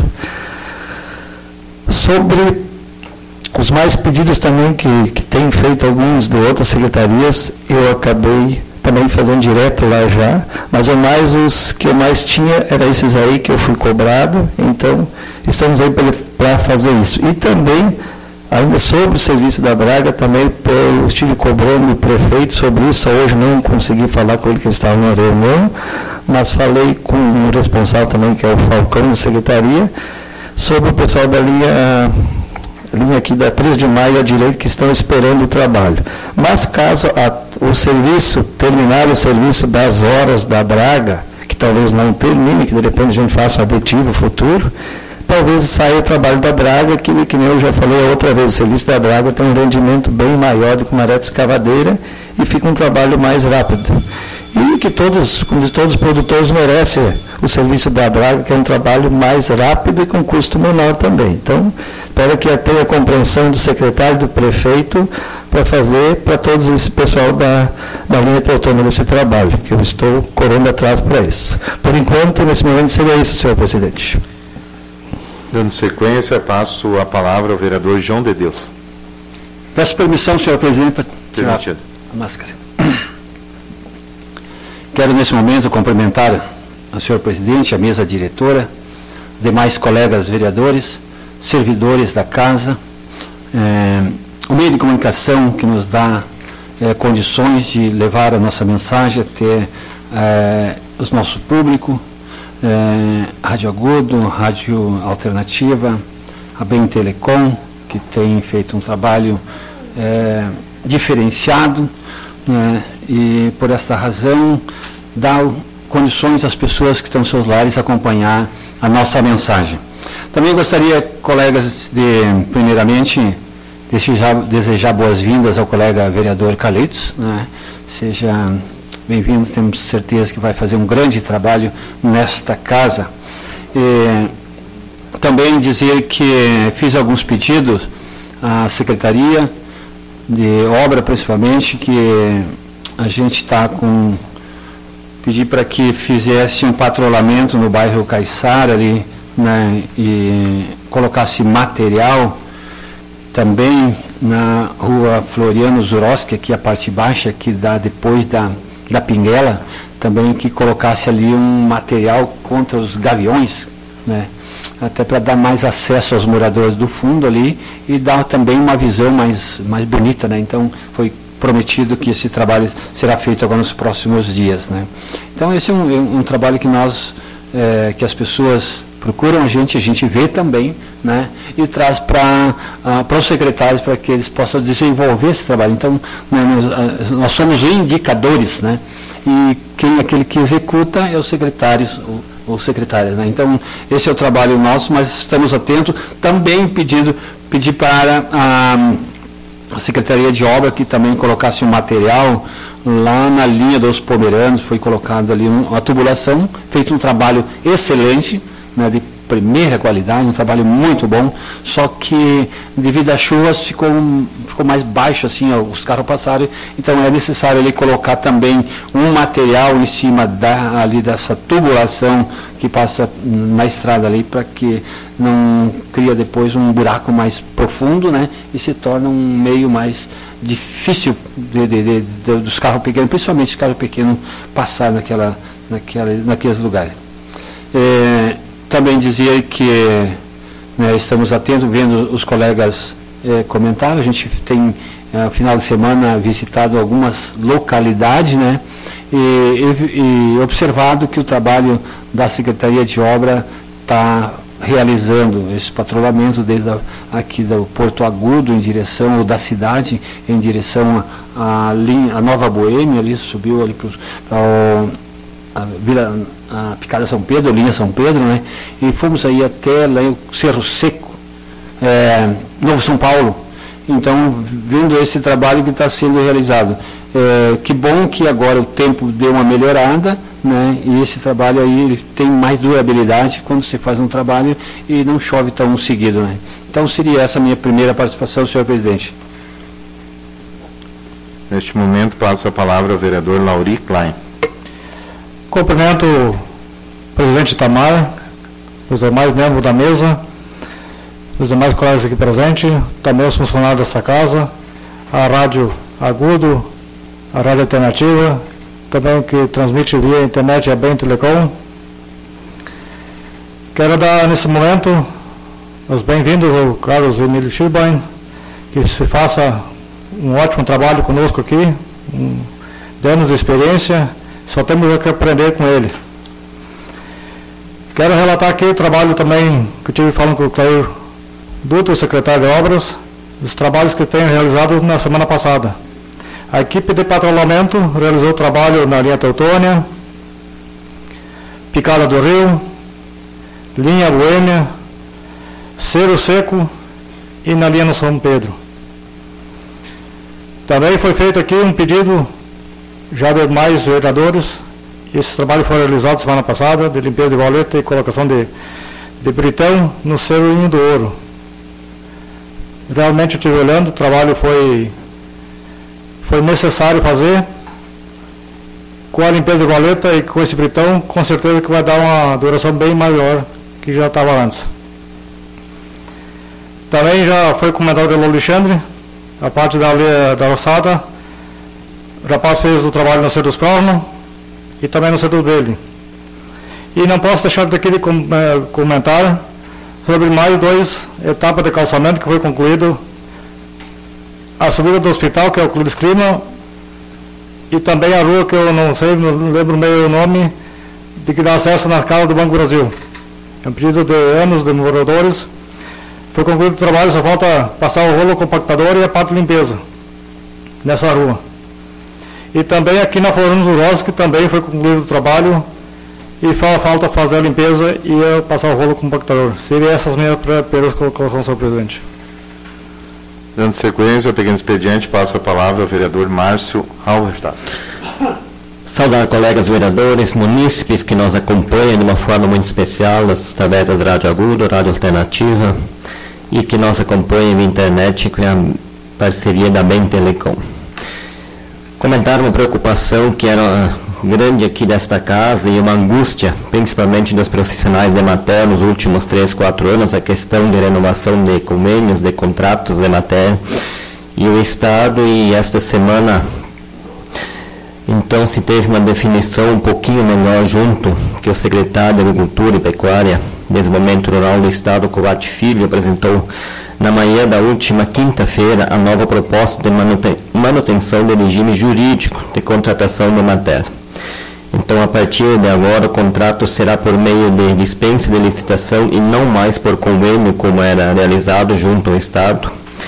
Sobre os mais pedidos também, que tem feito alguns de outras secretarias, eu acabei também fazendo direto lá já, mas os que eu mais tinha era esses aí que eu fui cobrado, então estamos aí para fazer isso. E também, ainda sobre o serviço da draga, também eu estive cobrando o prefeito sobre isso, hoje não consegui falar com ele, que ele estava na reunião, mas falei com o responsável também, que é o Falcão, da secretaria, sobre o pessoal da linha aqui da 3 de maio à direita, que estão esperando o trabalho. Mas caso o serviço, terminar o serviço das horas da draga, que talvez não termine, que de repente a gente faça um aditivo futuro, talvez saia o trabalho da draga, que nem eu já falei outra vez, o serviço da draga tem um rendimento bem maior do que uma reta escavadeira e fica um trabalho mais rápido. E que todos os produtores merecem o serviço da draga, que é um trabalho mais rápido e com custo menor também. Então, espero que tenha a compreensão do secretário, do prefeito, para fazer para todos esse pessoal da linha Teutônia desse trabalho, que eu estou correndo atrás para isso. Por enquanto, nesse momento, seria isso, senhor presidente. Dando sequência, passo a palavra ao vereador João de Deus. Peço permissão, senhor presidente, para tirar Permitido. a máscara. Quero, nesse momento, cumprimentar o senhor presidente, a mesa diretora, demais colegas vereadores, servidores da casa, o meio de comunicação que nos dá condições de levar a nossa mensagem até o nosso público, Rádio Agudo, Rádio Alternativa, a Bem Telecom, que tem feito um trabalho diferenciado, e por esta razão dá condições às pessoas que estão em seus lares acompanhar a nossa mensagem. Também gostaria, colegas, primeiramente, desejar boas-vindas ao colega vereador Carlitos, né? Seja bem-vindo, temos certeza que vai fazer um grande trabalho nesta casa. Também dizer que fiz alguns pedidos à Secretaria de Obra, principalmente, que a gente está com... Pedi para que fizesse um patrulhamento no bairro Caiçara ali, né, e colocasse material também na rua Floriano Zuroski, aqui a parte baixa, que dá depois da Pinguela, também que colocasse ali um material contra os gaviões, né, até para dar mais acesso aos moradores do fundo ali e dar também uma visão mais bonita, né. Então foi prometido que esse trabalho será feito agora nos próximos dias, né. Então esse é um trabalho que que as pessoas procuram a gente vê também, né, e traz para os secretários para que eles possam desenvolver esse trabalho. Então, né, nós somos indicadores, né, e aquele que executa é os secretários ou secretárias, né. Então, esse é o trabalho nosso, mas estamos atentos. Também pedir para a Secretaria de Obra que também colocasse um material lá na linha dos Pomeranos, foi colocado ali uma tubulação, feito um trabalho excelente, né, de primeira qualidade, um trabalho muito bom, só que devido às chuvas ficou mais baixo assim, os carros passaram, então é necessário ali colocar também um material em cima ali dessa tubulação que passa na estrada ali, para que não cria depois um buraco mais profundo, né, e se torna um meio mais difícil dos carros pequenos, principalmente os carros pequenos, passar naqueles lugares. Também dizer que, né, estamos atentos, vendo os colegas comentar, a gente tem, no final de semana, visitado algumas localidades, né, e observado que o trabalho da Secretaria de Obra está realizando esse patrulhamento desde aqui do Porto Agudo em direção, ou da cidade, em direção à Nova Boêmia, ali subiu ali para a Vila, a Picada São Pedro, linha São Pedro, né? E fomos aí até lá o Cerro Seco, Novo São Paulo. Então, vendo esse trabalho que está sendo realizado, que bom que agora o tempo deu uma melhorada, né? E esse trabalho aí ele tem mais durabilidade quando você faz um trabalho e não chove tão seguido, né? Então, seria essa a minha primeira participação, senhor presidente. Neste momento, passo a palavra ao vereador Lauri Klein. Cumprimento o presidente Itamar, os demais membros da mesa, os demais colegas aqui presentes, também os funcionários dessa casa, a Rádio Agudo, a Rádio Alternativa, também que transmite via internet a Bem Telecom. Quero dar nesse momento os bem-vindos ao Carlos Emílio Schilbein, que se faça um ótimo trabalho conosco aqui, de anos de experiência. Só temos que aprender com ele. Quero relatar aqui o trabalho também que eu tive falando com o Cleir Dutra, o secretário de Obras, os trabalhos que tenho realizado na semana passada. A equipe de patrulhamento realizou trabalho na linha Teutônia, Picada do Rio, linha Boêmia, Cerro Seco e na linha no São Pedro. Também foi feito aqui um pedido já de mais vereadores. Esse trabalho foi realizado semana passada, de limpeza de valeta e colocação de britão no Cerro do Ouro. Realmente eu estive olhando, o trabalho foi necessário fazer. Com a limpeza de valeta e com esse britão, com certeza que vai dar uma duração bem maior que já estava antes. Também já foi comentado pelo Alexandre, a parte da roçada. O rapaz fez o trabalho no Cerro dos Próximos e também no Cerro dele. E não posso deixar daqui de comentar sobre mais 2 etapas de calçamento que foi concluído. A subida do hospital, que é o Clube Clima, e também a rua que eu não sei, não lembro meio o nome, de que dá acesso na casa do Banco Brasil. É um pedido de anos de moradores. Foi concluído o trabalho, só falta passar o rolo compactador e a parte de limpeza nessa rua. E também aqui na Floriano Zuroski, que também foi concluído o trabalho, e falta fazer a limpeza e passar o rolo compactador. Seriam essas minhas perguntas que eu coloco, senhor presidente. Dando sequência ao pequeno expediente, passo a palavra ao vereador Márcio Halverstadt. Saudar colegas vereadores, munícipes que nos acompanham de uma forma muito especial através das Rádio Agudo, Rádio Alternativa, e que nos acompanham via internet com a parceria da Bem Telecom. Comentar uma preocupação que era grande aqui desta casa e uma angústia, principalmente dos profissionais de Emater nos últimos 3, 4 anos, a questão de renovação de convênios, de contratos de Emater e o Estado, e esta semana então se teve uma definição um pouquinho melhor junto, que o secretário de Agricultura e Pecuária, Desenvolvimento Rural do Estado, Covate Filho, apresentou na manhã da última quinta-feira a nova proposta de manutenção do regime jurídico de contratação de Emater. Então, a partir de agora, o contrato será por meio de dispensa de licitação e não mais por convênio, como era realizado junto ao Estado.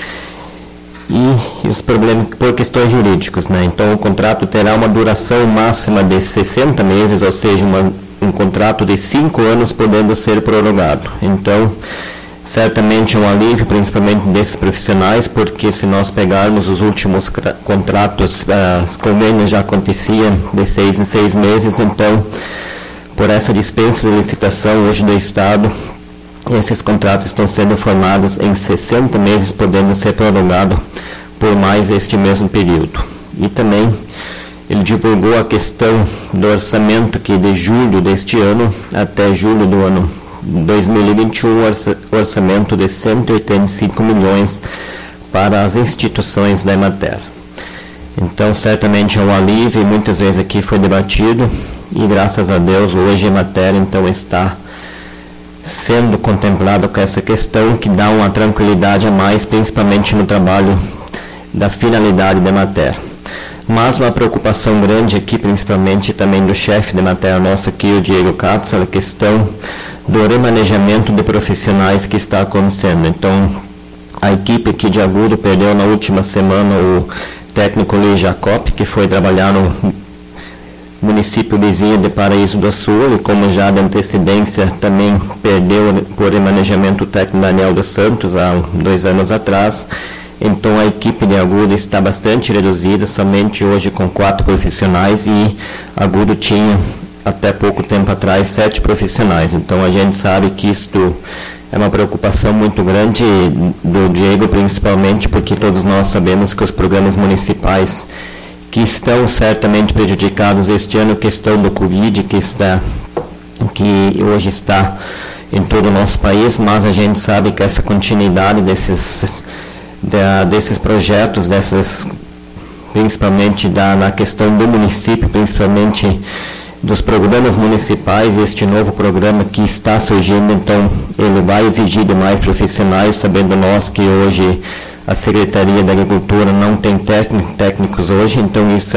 E os problemas por questões jurídicas, né? Então, o contrato terá uma duração máxima de 60 meses, ou seja, um contrato de 5 anos podendo ser prorrogado. Então, certamente é um alívio, principalmente desses profissionais, porque se nós pegarmos os últimos contratos, os convênios já aconteciam de 6 em 6 meses, então, por essa dispensa de licitação hoje do Estado, esses contratos estão sendo formados em 60 meses, podendo ser prorrogado por mais este mesmo período. E também ele divulgou a questão do orçamento, que de julho deste ano até julho do ano 2021, orçamento de 185 milhões para as instituições da Emater. Então, certamente é um alívio, e muitas vezes aqui foi debatido, e graças a Deus hoje a Emater então está sendo contemplado com essa questão, que dá uma tranquilidade a mais, principalmente no trabalho da finalidade da Emater. Mas uma preocupação grande aqui, principalmente também do chefe da Emater nosso aqui, o Diego Katz, a questão do remanejamento de profissionais que está acontecendo. Então, a equipe aqui de Agudo perdeu na última semana o técnico Luiz Jacob, que foi trabalhar no município vizinho de Paraíso do Sul, e como já de antecedência também perdeu por remanejamento o técnico Daniel dos Santos há 2 anos atrás. Então a equipe de Agudo está bastante reduzida, somente hoje com 4 profissionais, e Agudo tinha até pouco tempo atrás 7 profissionais. Então a gente sabe que isto é uma preocupação muito grande do Diego, principalmente porque todos nós sabemos que os programas municipais que estão certamente prejudicados este ano, questão do Covid, que hoje está em todo o nosso país, mas a gente sabe que essa continuidade desses projetos, principalmente na questão do município, principalmente dos programas municipais, este novo programa que está surgindo, então ele vai exigir de mais profissionais, sabendo nós que hoje a Secretaria da Agricultura não tem técnicos hoje, então isso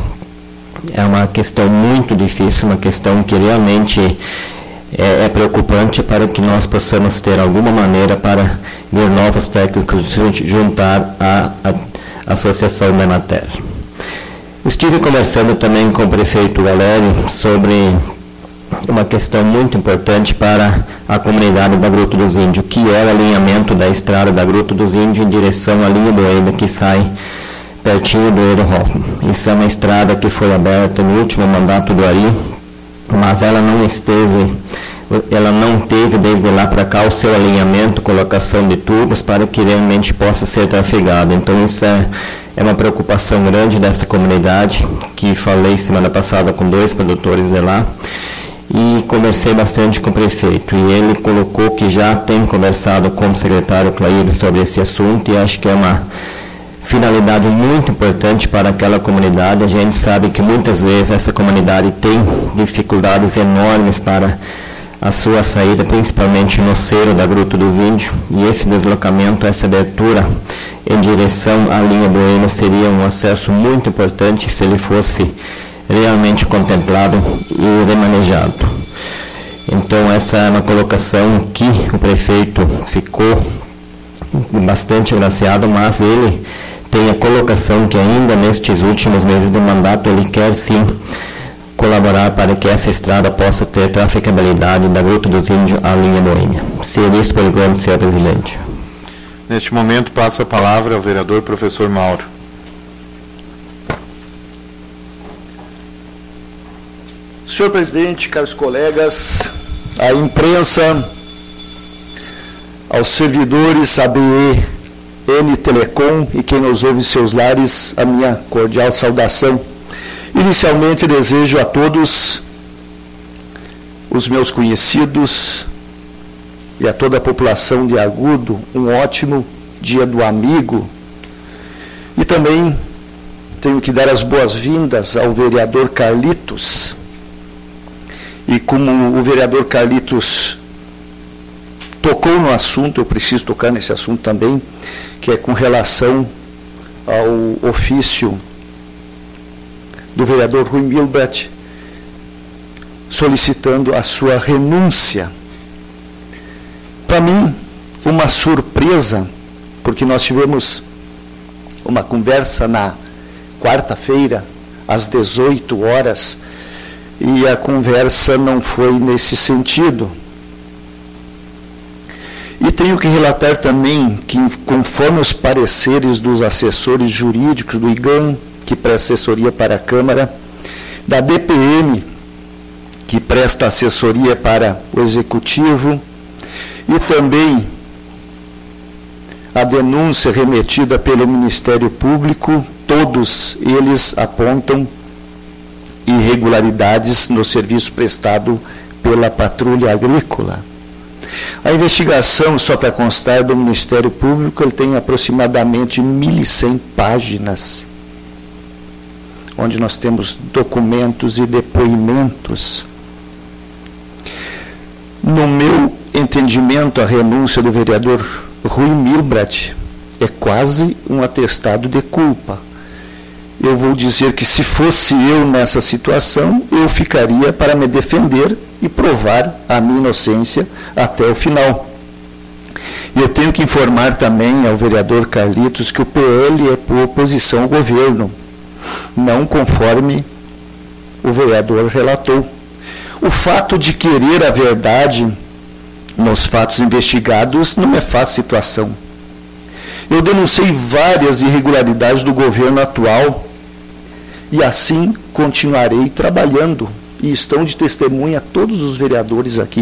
é uma questão muito difícil, uma questão que realmente é preocupante, para que nós possamos ter alguma maneira para ver novos técnicos juntar à Associação da Emater. Estive conversando também com o prefeito Valério sobre uma questão muito importante para a comunidade da Gruta dos Índios, que é o alinhamento da estrada da Gruta dos Índios em direção à linha Boêmia, que sai pertinho do Eero Hoffmann. Isso é uma estrada que foi aberta no último mandato do Ari, mas ela não teve desde lá para cá o seu alinhamento, colocação de tubos para que realmente possa ser trafegada. Então isso é uma preocupação grande desta comunidade, que falei semana passada com 2 produtores de lá, e conversei bastante com o prefeito, e ele colocou que já tem conversado com o secretário Clair sobre esse assunto, e acho que é uma finalidade muito importante para aquela comunidade. A gente sabe que muitas vezes essa comunidade tem dificuldades enormes para a sua saída, principalmente no Cerro da Gruta dos Índios, e esse deslocamento, essa abertura em direção à linha Boêmia seria um acesso muito importante se ele fosse realmente contemplado e remanejado. Então essa é uma colocação que o prefeito ficou bastante agraciado, mas ele tem a colocação que ainda nestes últimos meses do mandato ele quer sim colaborar para que essa estrada possa ter traficabilidade da Gruta dos Índios à linha Boêmia. Seria isso, por enquanto, senhor presidente. Neste momento, passo a palavra ao vereador professor Mauro. Senhor presidente, caros colegas, à imprensa, aos servidores ABE, N Telecom e quem nos ouve em seus lares, a minha cordial saudação. Inicialmente desejo a todos os meus conhecidos e a toda a população de Agudo um ótimo Dia do Amigo. E também tenho que dar as boas-vindas ao vereador Carlitos. E como o vereador Carlitos tocou no assunto, eu preciso tocar nesse assunto também, que é com relação ao ofício do vereador Rui Milbrat, solicitando a sua renúncia. Para mim, uma surpresa, porque nós tivemos uma conversa na quarta-feira, às 18 horas, e a conversa não foi nesse sentido. E tenho que relatar também que, conforme os pareceres dos assessores jurídicos do IGAM, que presta assessoria para a Câmara, da DPM, que presta assessoria para o Executivo, e também a denúncia remetida pelo Ministério Público, todos eles apontam irregularidades no serviço prestado pela Patrulha Agrícola. A investigação, só para constar, do Ministério Público, ele tem aproximadamente 1.100 páginas, onde nós temos documentos e depoimentos. No meu entendimento, a renúncia do vereador Rui Milbrat é quase um atestado de culpa. Eu vou dizer que, se fosse eu nessa situação, eu ficaria para me defender e provar a minha inocência até o final. E eu tenho que informar também ao vereador Carlitos que o PL é por oposição ao governo, não conforme o vereador relatou. O fato de querer a verdade nos fatos investigados não é fácil situação. Eu denunciei várias irregularidades do governo atual e assim continuarei trabalhando, e estão de testemunha todos os vereadores aqui.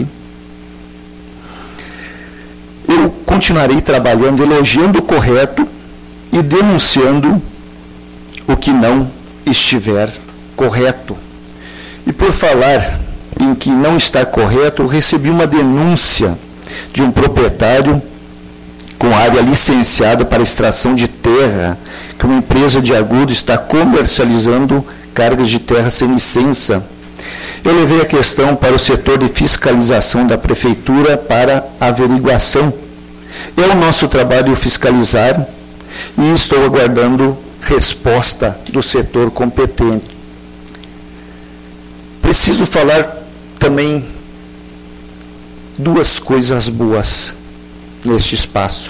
Eu continuarei trabalhando, elogiando o correto e denunciando o que não estiver correto. E por falar em que não está correto, eu recebi uma denúncia de um proprietário com área licenciada para extração de terra, que uma empresa de Agudo está comercializando cargas de terra sem licença. Eu levei a questão para o setor de fiscalização da prefeitura para averiguação. É o nosso trabalho fiscalizar e estou aguardando resposta do setor competente. Preciso falar também duas coisas boas neste espaço.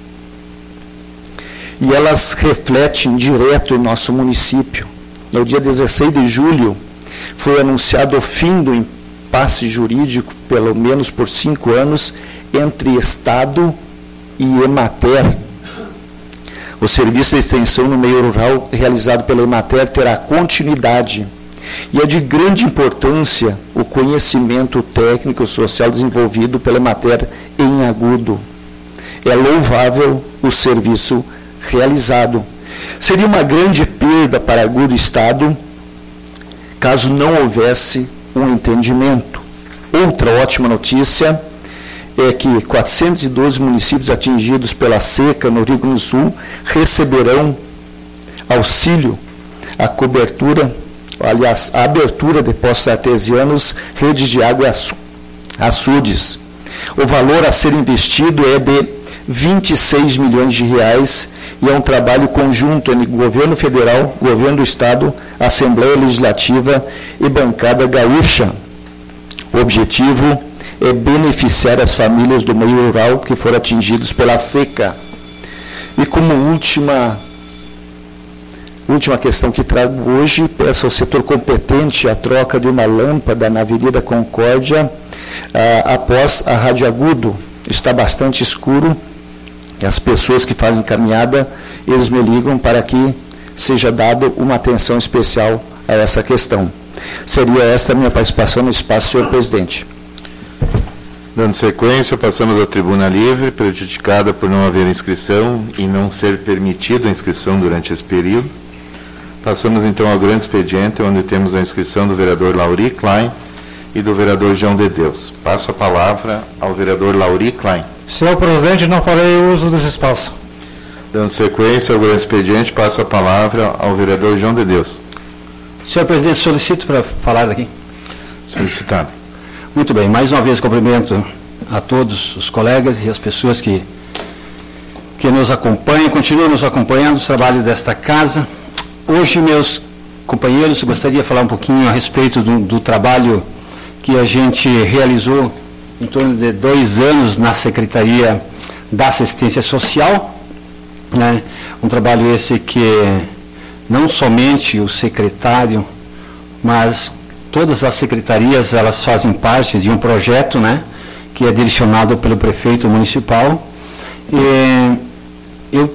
E elas refletem direto o nosso município. No dia 16 de julho, foi anunciado o fim do impasse jurídico, pelo menos por 5 anos, entre Estado e Emater. O serviço de extensão no meio rural realizado pela Emater terá continuidade. E é de grande importância o conhecimento técnico e social desenvolvido pela Emater em Agudo. É louvável o serviço realizado. Seria uma grande perda para Agudo Estado caso não houvesse um entendimento. Outra ótima notícia é que 412 municípios atingidos pela seca no Rio Grande do Sul receberão auxílio à cobertura, aliás, a abertura de poços artesianos, redes de água e açudes. O valor a ser investido é de 26 milhões de reais e é um trabalho conjunto entre Governo Federal, Governo do Estado, Assembleia Legislativa e Bancada Gaúcha. O objetivo é beneficiar as famílias do meio rural que foram atingidos pela seca. E como último última questão que trago hoje, peço ao setor competente a troca de uma lâmpada na Avenida Concórdia, após a Rádio Agudo. Está bastante escuro, e as pessoas que fazem caminhada, eles me ligam para que seja dada uma atenção especial a essa questão. Seria esta a minha participação no espaço, senhor presidente. Dando sequência, passamos à tribuna livre, prejudicada por não haver inscrição e não ser permitida a inscrição durante esse período. Passamos então ao grande expediente, onde temos a inscrição do vereador Lauri Klein e do vereador João de Deus. Passo a palavra ao vereador Lauri Klein. Senhor presidente, não farei uso desse espaço. Dando sequência ao grande expediente, passo a palavra ao vereador João de Deus. Senhor presidente, solicito para falar daqui. Solicitado. Muito bem, mais uma vez cumprimento a todos os colegas e as pessoas que nos acompanham, continuam nos acompanhando, os trabalhos desta casa. Hoje, meus companheiros, eu gostaria de falar um pouquinho a respeito do trabalho que a gente realizou em torno de 2 anos na Secretaria da Assistência Social, né? Um trabalho esse que não somente o secretário, mas todas as secretarias, elas fazem parte de um projeto, né, que é direcionado pelo prefeito municipal. E eu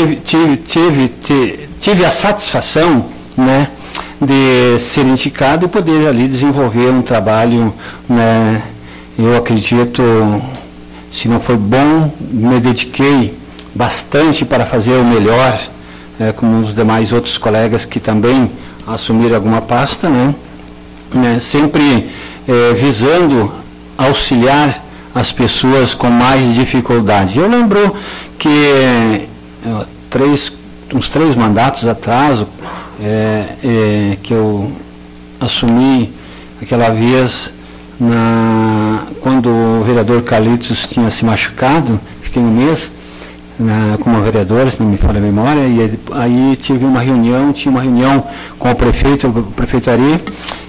tive a satisfação, né, de ser indicado e poder ali desenvolver um trabalho, né. Eu acredito, se não foi bom, me dediquei bastante para fazer o melhor, como os demais outros colegas que também assumiram alguma pasta, né. Sempre visando auxiliar as pessoas com mais dificuldade. Eu lembro que uns 3 mandatos atrás, que eu assumi aquela vez, quando o vereador Carlitos tinha se machucado, fiquei um mês como vereador, se não me falha a memória, e aí tinha uma reunião com o prefeito Ari,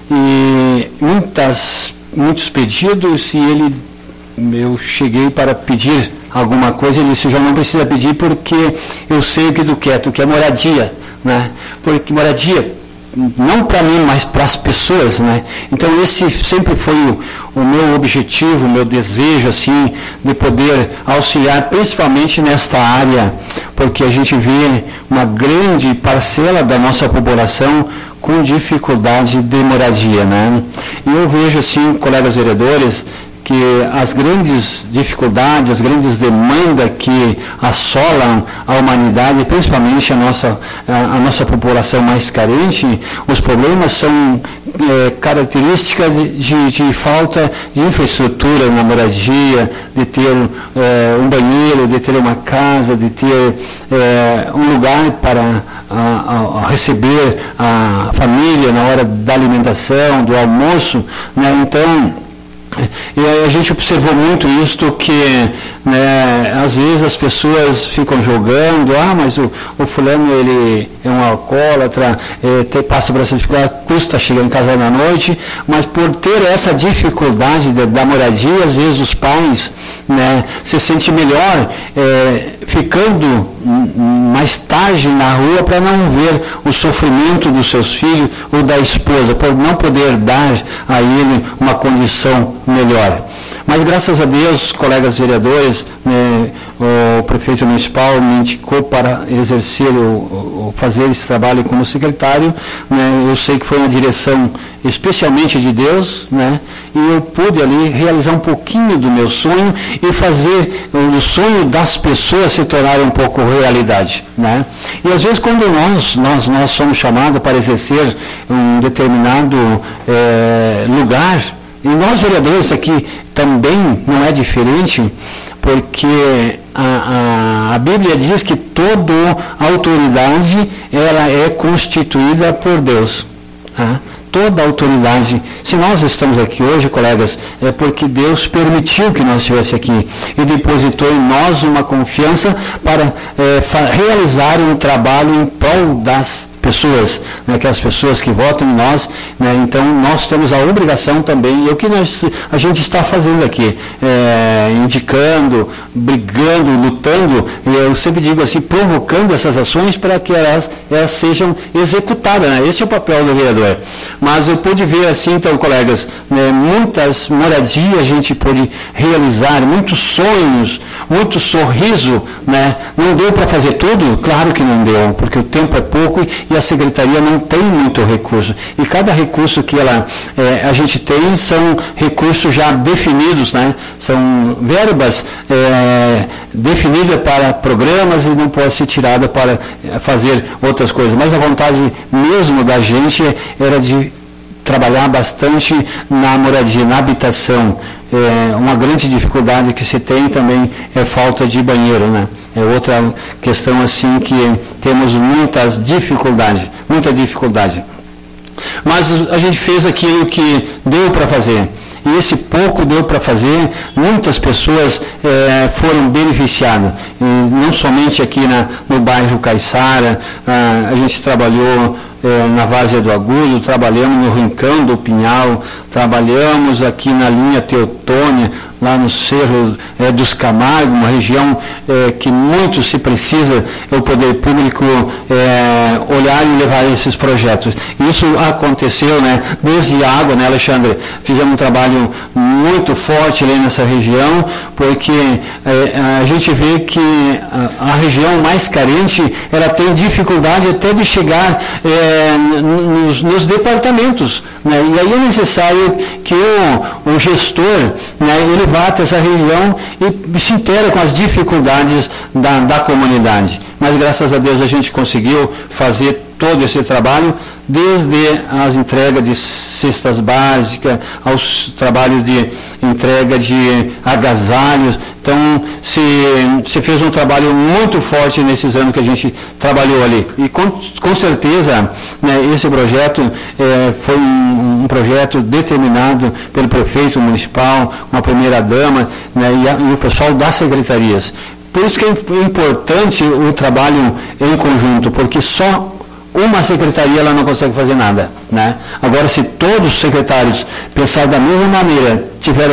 e muitos pedidos, e eu cheguei para pedir alguma coisa, ele disse, já não precisa pedir porque eu sei o que tu quer moradia, né? Porque moradia, não para mim, mas para as pessoas, né? Então esse sempre foi o meu objetivo, o meu desejo, assim, de poder auxiliar, principalmente nesta área, porque a gente vê uma grande parcela da nossa população com dificuldade de moradia, né? E eu vejo, assim, colegas vereadores, que as grandes dificuldades, as grandes demandas que assolam a humanidade, principalmente a nossa população mais carente, os problemas são características de falta de infraestrutura na moradia, de ter um banheiro, de ter uma casa, de ter um lugar para receber a família na hora da alimentação, do almoço, né? Então, e a gente observou muito isto, que, né, às vezes as pessoas ficam jogando, mas o fulano ele é um alcoólatra, passa por essa dificuldade, custa chegar em casa na noite, mas por ter essa dificuldade da moradia, às vezes os pais, né, se sentem melhor ficando mais tarde na rua para não ver o sofrimento dos seus filhos ou da esposa, por não poder dar a ele uma condição melhor. Mas graças a Deus, colegas vereadores, o prefeito municipal me indicou para exercer fazer esse trabalho como secretário, né? Eu sei que foi uma direção especialmente de Deus, né? E eu pude ali realizar um pouquinho do meu sonho e fazer o sonho das pessoas se tornar um pouco realidade, né? E às vezes quando nós somos chamados para exercer um determinado lugar, e nós vereadores aqui também não é diferente, porque a Bíblia diz que toda autoridade ela é constituída por Deus. Tá? Toda autoridade. Se nós estamos aqui hoje, colegas, é porque Deus permitiu que nós estivéssemos aqui e depositou em nós uma confiança para realizar um trabalho em prol das pessoas. pessoas, né, aquelas pessoas que votam em nós, né, então nós temos a obrigação também, e o que a gente está fazendo aqui, indicando, brigando, lutando, eu sempre digo assim, provocando essas ações para que elas sejam executadas, né? Esse é o papel do vereador. Mas eu pude ver assim, então, colegas, né, muitas moradias a gente pôde realizar, muitos sonhos, muito sorriso, né? Não deu para fazer tudo? Claro que não deu, porque o tempo é pouco e a secretaria não tem muito recurso. E cada recurso que a gente tem são recursos já definidos, né? São verbas definidas para programas e não pode ser tirada para fazer outras coisas. Mas a vontade mesmo da gente era de trabalhar bastante na moradia, na habitação. Uma grande dificuldade que se tem também é falta de banheiro, né? É outra questão assim que temos muita dificuldade. Mas a gente fez aquilo que deu para fazer. E esse pouco deu para fazer, muitas pessoas foram beneficiadas. E não somente aqui no bairro Caiçara, a gente trabalhou na Várzea do Agudo, trabalhamos no Rincão do Pinhal, trabalhamos aqui na linha Teotônia, lá no Cerro dos Camargo, uma região que muito se precisa o poder público olhar e levar esses projetos. Isso aconteceu, né, desde a água, né, Alexandre? Fizemos um trabalho muito forte ali nessa região, porque a gente vê que a região mais carente, ela tem dificuldade até de chegar nos departamentos, né? E aí é necessário que o gestor, né, ele vá até essa região e se inteira com as dificuldades da comunidade. Mas graças a Deus a gente conseguiu fazer todo esse trabalho, desde as entregas de cestas básicas, aos trabalhos de entrega de agasalhos. Então, se fez um trabalho muito forte nesses anos que a gente trabalhou ali. E com certeza, né, esse projeto foi um projeto determinado pelo prefeito municipal, com a primeira-dama, né, e o pessoal das secretarias. Por isso que é importante o trabalho em conjunto, porque só uma secretaria ela não consegue fazer nada, né? Agora, se todos os secretários pensarem da mesma maneira, tiverem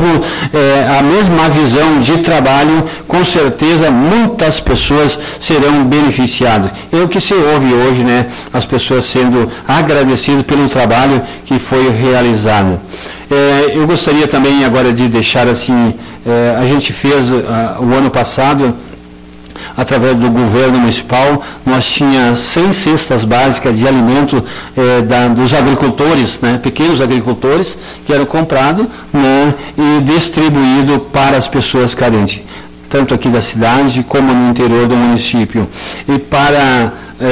a mesma visão de trabalho, com certeza muitas pessoas serão beneficiadas. É o que se ouve hoje, né? As pessoas sendo agradecidas pelo trabalho que foi realizado. Eu gostaria também agora de deixar assim, a gente fez o ano passado, através do governo municipal, nós tínhamos 100 cestas básicas de alimento dos agricultores, né, pequenos agricultores, que eram comprados, né, e distribuídos para as pessoas carentes, tanto aqui da cidade como no interior do município. E para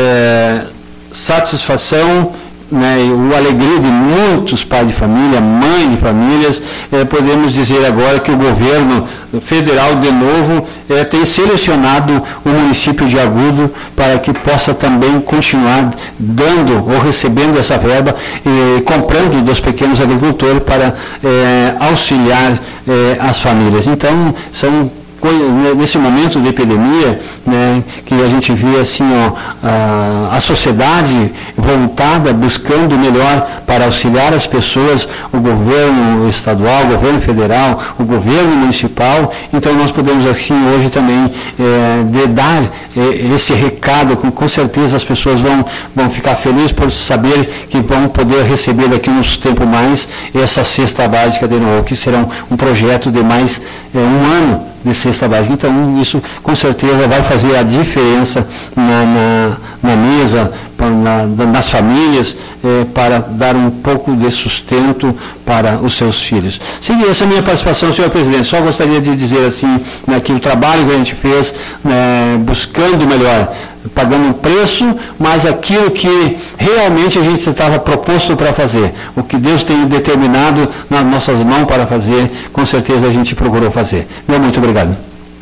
satisfação, né, o alegria de muitos pais de família, mães de famílias, podemos dizer agora que o governo federal, de novo, tem selecionado o município de Agudo para que possa também continuar dando ou recebendo essa verba e comprando dos pequenos agricultores para auxiliar as famílias. Então, são nesse momento de epidemia, né, que a gente vê assim, a sociedade voltada, buscando o melhor para auxiliar as pessoas, o governo estadual, o governo federal, o governo municipal. Então nós podemos assim hoje também dar esse recado, com certeza as pessoas vão ficar felizes por saber que vão poder receber daqui uns tempos mais essa cesta básica de novo, que será um projeto de mais um ano de cesta básica. Então, isso com certeza vai fazer a diferença na mesa, nas famílias, para dar um pouco de sustento para os seus filhos. Sim, essa é a minha participação, senhor presidente. Só gostaria de dizer assim, né, que o trabalho que a gente fez, buscando o melhor, pagando um preço, mas aquilo que realmente a gente estava proposto para fazer, o que Deus tem determinado nas nossas mãos para fazer, com certeza a gente procurou fazer. Muito obrigado.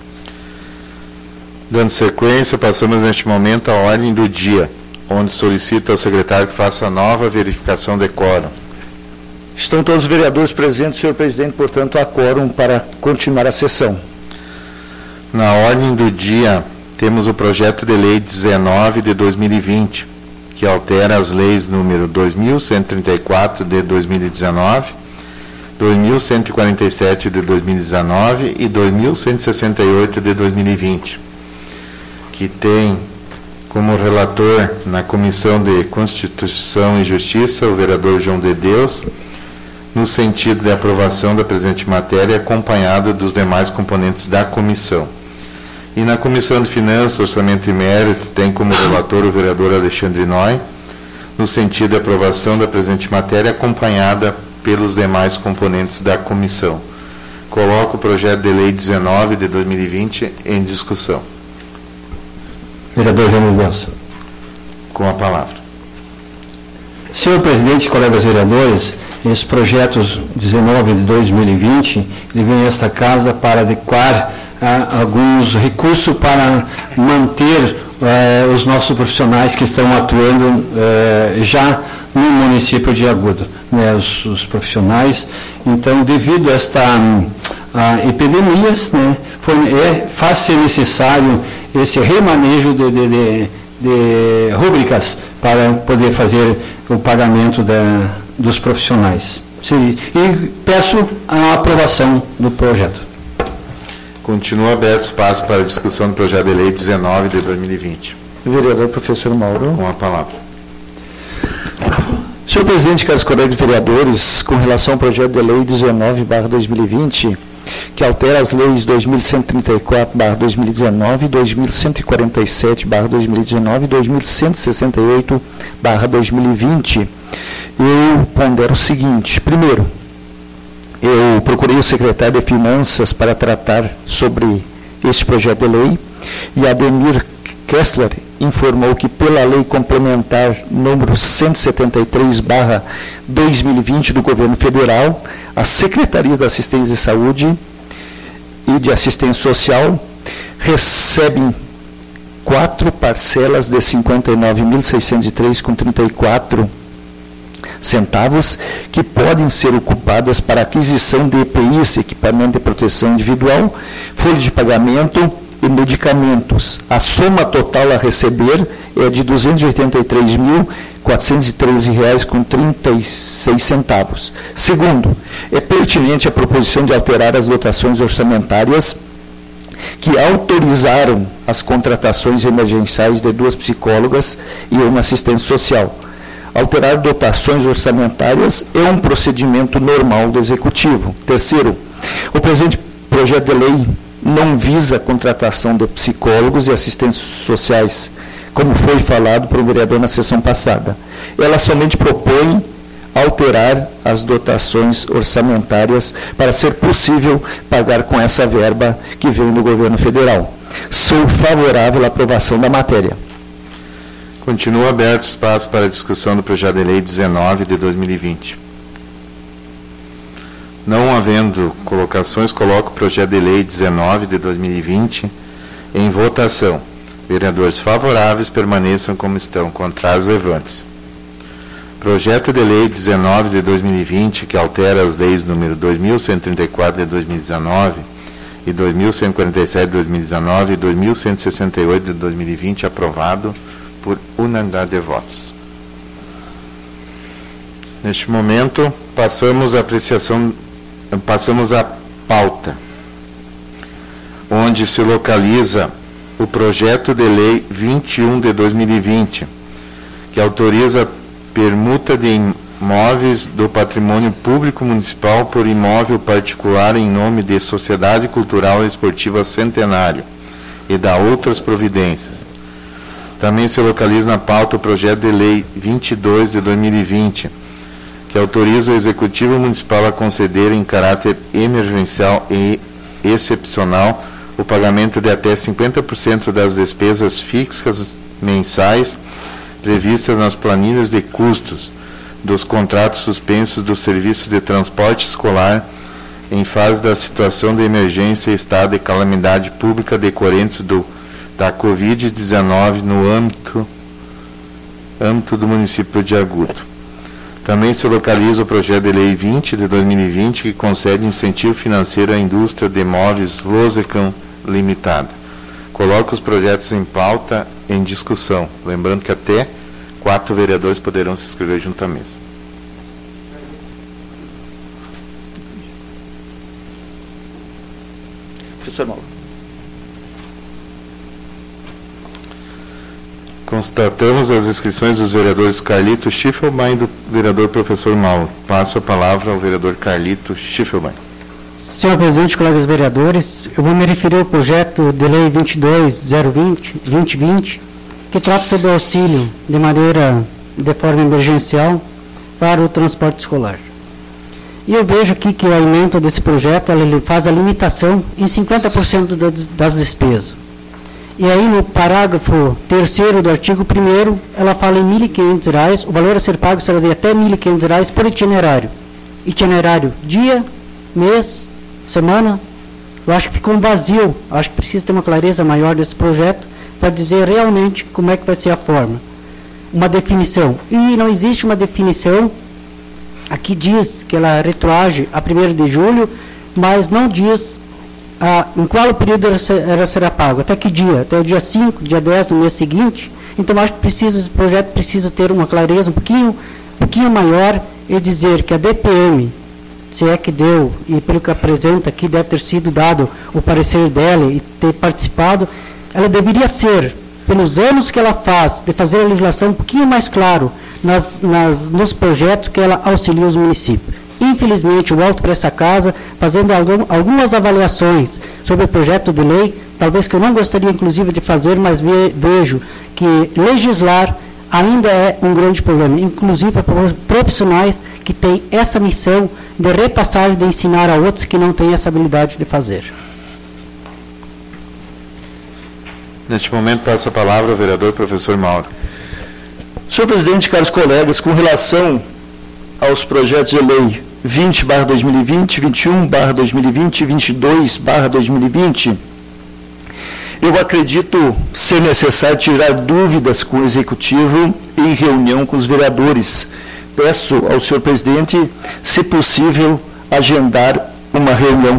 Dando sequência, passamos neste momento à ordem do dia, onde solicito ao secretário que faça nova verificação de quórum. Estão todos os vereadores presentes, senhor presidente, portanto, há quórum para continuar a sessão. Na ordem do dia, temos o projeto de lei 19 de 2020, que altera as leis número 2.134 de 2019, 2.147 de 2019 e 2.168 de 2020, que tem como relator na Comissão de Constituição e Justiça o vereador João de Deus, no sentido de aprovação da presente matéria, acompanhado dos demais componentes da comissão. E na Comissão de Finanças, Orçamento e Mérito, tem como relator o vereador Alexandre Noy, no sentido de aprovação da presente matéria, acompanhada pelos demais componentes da comissão. Coloco o projeto de lei 19 de 2020 em discussão. Vereador João de Deus. Com a palavra. Senhor presidente, colegas vereadores, esse projeto 19 de 2020, ele vem a esta casa para adequar alguns recursos para manter os nossos profissionais que estão atuando já no município de Agudo, né, os profissionais. Então, devido a esta epidemias, né, faz-se necessário esse remanejo de rúbricas para poder fazer o pagamento dos profissionais. E peço a aprovação do projeto. Continua aberto espaço para a discussão do projeto de lei 19 de 2020. Vereador professor Mauro. Com a palavra. Senhor presidente, caros colegas vereadores, com relação ao projeto de lei 19/2020, que altera as leis 2134/2019, 2147/2019 e 2168/2020, eu pondero o seguinte. Primeiro, eu procurei o secretário de Finanças para tratar sobre este projeto de lei, e Ademir Kessler informou que pela lei complementar número 173/2020 do Governo Federal, as secretarias da Assistência de Saúde e de Assistência Social recebem 4 parcelas de R$ 59.603,34 centavos, que podem ser ocupadas para aquisição de EPIs, equipamento de proteção individual, folha de pagamento e medicamentos. A soma total a receber é de R$ 283.413,36. Segundo, é pertinente a proposição de alterar as dotações orçamentárias que autorizaram as contratações emergenciais de 2 psicólogas e uma assistente social. Alterar dotações orçamentárias é um procedimento normal do Executivo. Terceiro, o presente projeto de lei não visa a contratação de psicólogos e assistentes sociais, como foi falado pelo vereador na sessão passada. Ela somente propõe alterar as dotações orçamentárias para ser possível pagar com essa verba que vem do governo federal. Sou favorável à aprovação da matéria. Continua aberto espaço para a discussão do projeto de lei 19 de 2020. Não havendo colocações, coloco o projeto de lei 19 de 2020 em votação. Vereadores favoráveis permaneçam como estão, contrários levante-se. Projeto de lei 19 de 2020, que altera as leis número 2.134 de 2019 e 2.147 de 2019 e 2.168 de 2020, aprovado por unanimidade de votos. Neste momento, passamos à pauta, onde se localiza o projeto de lei 21 de 2020, que autoriza permuta de imóveis do patrimônio público municipal por imóvel particular em nome de Sociedade Cultural e Esportiva Centenário e da outras providências. Também se localiza na pauta o projeto de lei 22 de 2020, que autoriza o Executivo Municipal a conceder em caráter emergencial e excepcional o pagamento de até 50% das despesas fixas mensais previstas nas planilhas de custos dos contratos suspensos do serviço de transporte escolar em fase da situação de emergência e estado de calamidade pública decorrentes da Covid-19 no âmbito do município de Agudo. Também se localiza o projeto de lei 20 de 2020, que concede incentivo financeiro à indústria de móveis Rosecam Limitada. Coloco os projetos em pauta em discussão, lembrando que até 4 vereadores poderão se inscrever junto à mesa. Professor Mauro. Constatamos as inscrições dos vereadores Carlito Schiffelbein e do vereador professor Mauro. Passo a palavra ao vereador Carlito Schiffelbein. Senhor presidente, colegas vereadores, eu vou me referir ao projeto de lei 22.020, que trata sobre o auxílio de forma emergencial para o transporte escolar. E eu vejo aqui que a emenda desse projeto ele faz a limitação em 50% das despesas. E aí no parágrafo 3º do artigo 1º, ela fala em R$ 1.500, o valor a ser pago será de até R$ 1.500 por itinerário. Itinerário dia, mês, semana. Eu acho que ficou um vazio, acho que precisa ter uma clareza maior desse projeto para dizer realmente como é que vai ser a forma. Uma definição. E não existe uma definição, aqui diz que ela retroage a 1º de julho, mas não diz em qual período ela será pago, até que dia, até o dia 5, dia 10 do mês seguinte. Então acho que esse projeto precisa ter uma clareza um pouquinho maior e dizer que a DPM, se é que deu, e pelo que apresenta aqui, deve ter sido dado o parecer dela e ter participado, ela deveria ser, pelos anos que ela faz, de fazer a legislação um pouquinho mais claro nos projetos que ela auxilia os municípios. Infelizmente, eu volto para essa casa fazendo algumas avaliações sobre o projeto de lei, talvez que eu não gostaria, inclusive, de fazer, mas vejo que legislar ainda é um grande problema, inclusive para profissionais que têm essa missão de repassar e de ensinar a outros que não têm essa habilidade de fazer. Neste momento, passa a palavra ao vereador professor Mauro. Senhor presidente, caros colegas, com relação aos projetos de lei 20/2020, 21/2020 e 22/2020, eu acredito ser necessário tirar dúvidas com o Executivo em reunião com os vereadores. Peço ao senhor presidente, se possível, agendar uma reunião.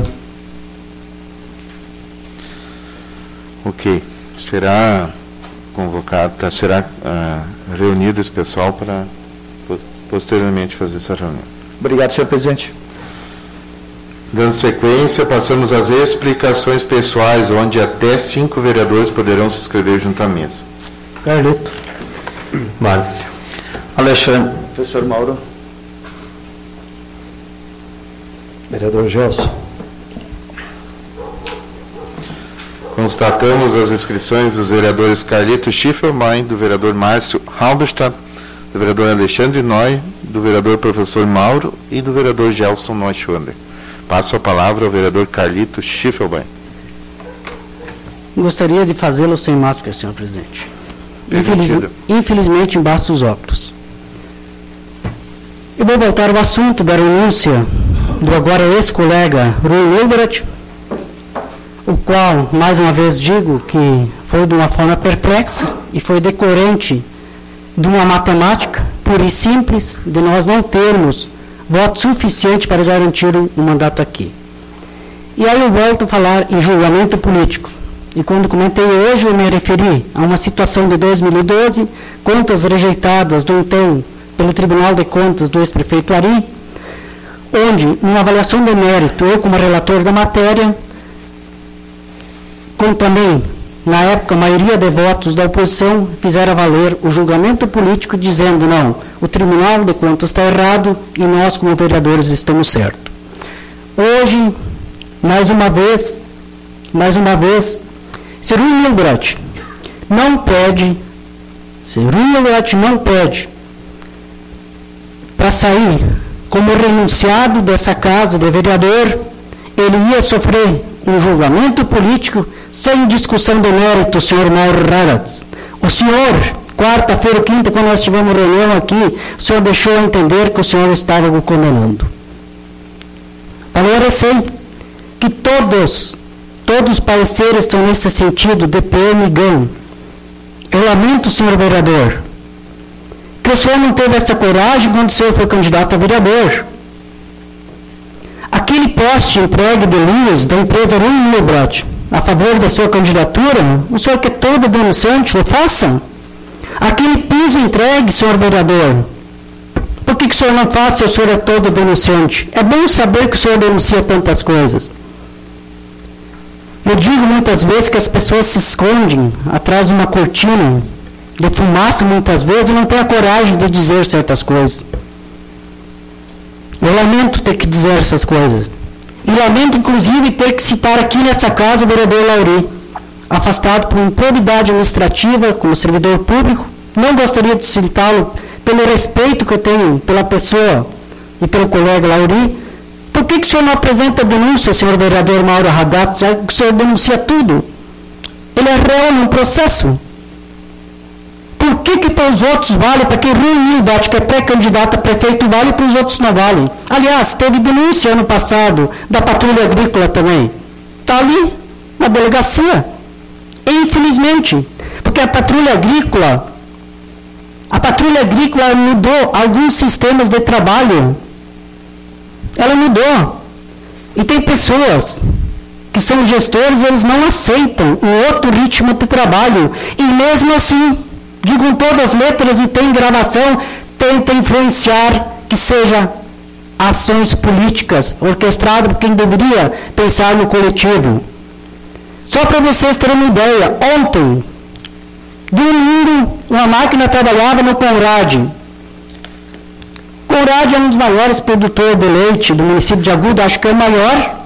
Ok. Será convocado, será reunido esse pessoal para posteriormente fazer essa reunião. Obrigado, senhor presidente. Dando sequência, passamos às explicações pessoais, onde até 5 vereadores poderão se inscrever junto à mesa. Carlito. Márcio. Alexandre. Professor Mauro. Vereador Gelson. Constatamos as inscrições dos vereadores Carlito Schiffelbein, do vereador Márcio Halberstadt, do vereador Alexandre Noy, do vereador professor Mauro e do vereador Gelson Neuschwander. Passo a palavra ao vereador Carlito Schiffelbein. Gostaria de fazê-lo sem máscara, senhor presidente. Infelizmente, embaixo os óculos. Eu vou voltar ao assunto da renúncia do agora ex-colega Rui Wilbert, o qual, mais uma vez digo, que foi de uma forma perplexa e foi decorrente de uma matemática pura e simples, de nós não termos voto suficiente para garantir um mandato aqui. E aí eu volto a falar em julgamento político. E quando comentei hoje, eu me referi a uma situação de 2012, contas rejeitadas do então pelo Tribunal de Contas do ex-prefeito Ari, onde, numa avaliação de mérito, eu como relator da matéria, como também, na época, a maioria de votos da oposição fizeram valer o julgamento político, dizendo, não, o Tribunal de Contas está errado e nós, como vereadores, estamos certos. Hoje, mais uma vez, se Rui Milbrat não pede para sair como renunciado dessa casa de vereador, ele ia sofrer um julgamento político sem discussão de mérito, senhor Mauro Raratz. O senhor, quarta-feira ou quinta, quando nós tivemos reunião aqui, o senhor deixou a entender que o senhor estava o condenando. Falei que todos os pareceres estão nesse sentido, DPM e GAN. Eu lamento, senhor vereador, que o senhor não teve essa coragem quando o senhor foi candidato a vereador. Aquele poste entregue de luz da empresa Rui Milbrat a favor da sua candidatura, o senhor que é todo denunciante, o faça. Aquele piso entregue, senhor vereador, por que o senhor não faz se o senhor é todo denunciante? É bom saber que o senhor denuncia tantas coisas. Eu digo muitas vezes que as pessoas se escondem atrás de uma cortina de fumaça, muitas vezes, e não têm a coragem de dizer certas coisas. Eu lamento ter que dizer essas coisas. E lamento, inclusive, ter que citar aqui nessa casa o vereador Lauri, afastado por improbidade administrativa como servidor público. Não gostaria de citá-lo pelo respeito que eu tenho pela pessoa e pelo colega Lauri. Por que o senhor não apresenta denúncia, senhor vereador Mauro Haddad, já que o senhor denuncia tudo? Ele é réu num processo. Por que para os outros vale, para quem reuniu o debate, que é pré-candidato a prefeito, vale e para os outros não valem? Aliás, teve denúncia ano passado da patrulha agrícola também. Está ali, na delegacia. E, infelizmente, porque a patrulha agrícola mudou alguns sistemas de trabalho. Ela mudou. E tem pessoas que são gestores, eles não aceitam um outro ritmo de trabalho. E mesmo assim, digo com todas as letras e tem gravação, tenta influenciar que seja ações políticas orquestradas por quem deveria pensar no coletivo. Só para vocês terem uma ideia, ontem, domingo, uma máquina trabalhava no Conrad. Conrad é um dos maiores produtores de leite do município de Agudo, acho que é o maior.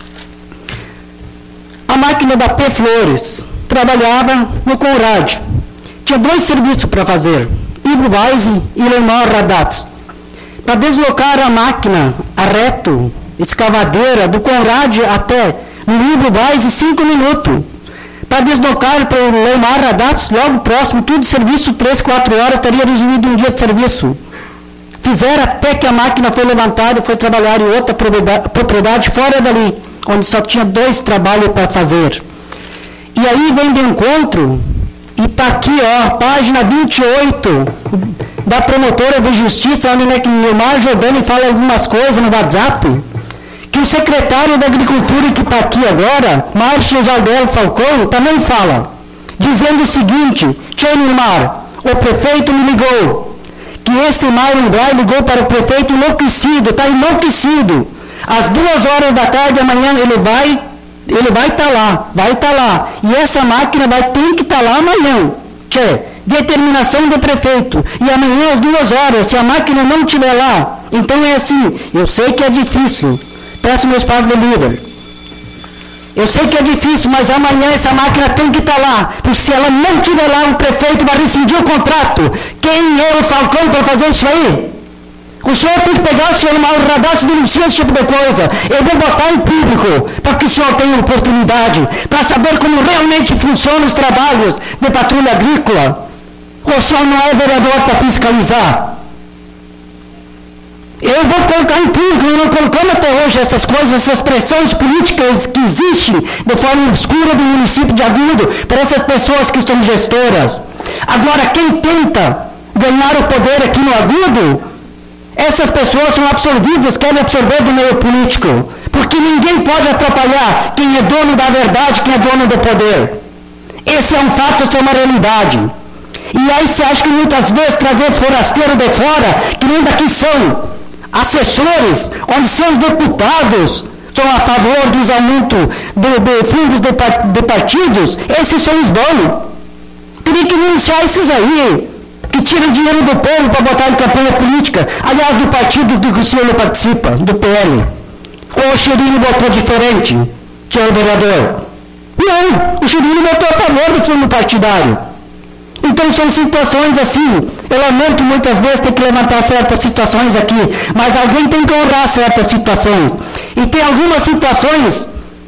A máquina da P Flores trabalhava no Conrad. Tinha 2 serviços para fazer, Ivo Weise e Leonor Radatz. Para deslocar a máquina, a reto, escavadeira, do Conrad até no Ivo Weise, 5 minutos. Para deslocar para o Leonor Radatz, logo próximo, tudo serviço, 3, 4 horas, estaria resumido um dia de serviço. Fizeram até que a máquina foi levantada e foi trabalhar em outra propriedade fora dali, onde só tinha 2 trabalhos para fazer. E aí vem de encontro, e está aqui, ó, página 28 da promotora de justiça, onde o Mar Jordani fala algumas coisas no WhatsApp, que o secretário da Agricultura que está aqui agora, Márcio Jaldel Falcão, também fala, dizendo o seguinte: Tchê Nilmar, o prefeito me ligou, que esse Mauro Bray ligou para o prefeito enlouquecido, está enlouquecido. Às 2 horas da tarde, amanhã, ele vai estar lá. E essa máquina tem que estar lá amanhã. Tchê, determinação do prefeito. E amanhã às 2 horas, se a máquina não estiver lá, então é assim, eu sei que é difícil. Peço meus pais de líder. Eu sei que é difícil, mas amanhã essa máquina tem que estar lá. Porque se ela não estiver lá, o prefeito vai rescindir o contrato. Quem é o Falcão para fazer isso aí? O senhor tem que pegar o senhor Mauro Radatz e denunciar esse tipo de coisa. Eu vou botar em público para que o senhor tenha oportunidade para saber como realmente funcionam os trabalhos de patrulha agrícola. O senhor não é vereador para fiscalizar. Eu vou colocar em público, não colocamos até hoje essas coisas, essas pressões políticas que existem de forma obscura do município de Agudo para essas pessoas que são gestoras. Agora, quem tenta ganhar o poder aqui no Agudo, essas pessoas são absorvidas, querem absorver do meio político, porque ninguém pode atrapalhar quem é dono da verdade, quem é dono do poder. Esse é um fato, essa é uma realidade. E aí você acha que muitas vezes trazer forasteiro de fora, que nem daqui são assessores, onde seus deputados são a favor dos aumentos de fundos de partidos, esses são os bons. Teria que denunciar esses aí, que tiram dinheiro do povo para botar em campanha política, aliás, do partido do que o senhor não participa, do PL. Ou o Chirino votou diferente, senhor vereador? Não, o Chirino votou a favor do fundo partidário. Então são situações assim, eu lamento muitas vezes ter que levantar certas situações aqui, mas alguém tem que honrar certas situações. E tem algumas situações,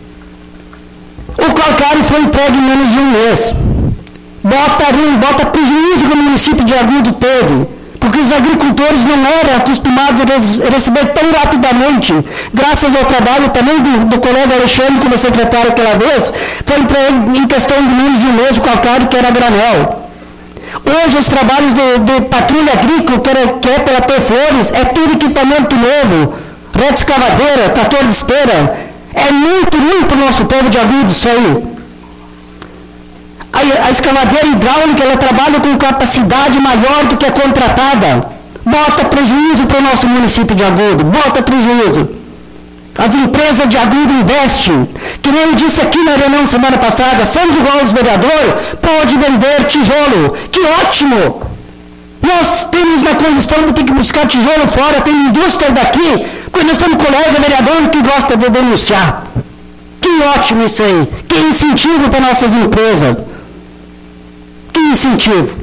o calcário foi entregue em menos de um mês. Bota prejuízo que o município de Agudo teve, porque os agricultores não eram acostumados a receber tão rapidamente, graças ao trabalho também do colega Alexandre, como secretário aquela vez, foi entregue em questão de menos de um mês o calcário que era granel. Hoje os trabalhos de patrulha agrícola, que é pela P Flores, é tudo equipamento novo, rede escavadeira, trator de esteira, é muito ruim para o nosso povo de Agudo isso aí. A escavadeira hidráulica, ela trabalha com capacidade maior do que a contratada. Bota prejuízo para o nosso município de Agudo, bota prejuízo. As empresas de Agudo investem. Que nem eu disse aqui na reunião semana passada, sendo igual aos vereadores, pode vender tijolo. Que ótimo! Nós temos na condição de ter que buscar tijolo fora, tem indústria daqui, quando nós temos colega vereador que gosta de denunciar. Que ótimo isso aí! Que incentivo para nossas empresas! Que incentivo!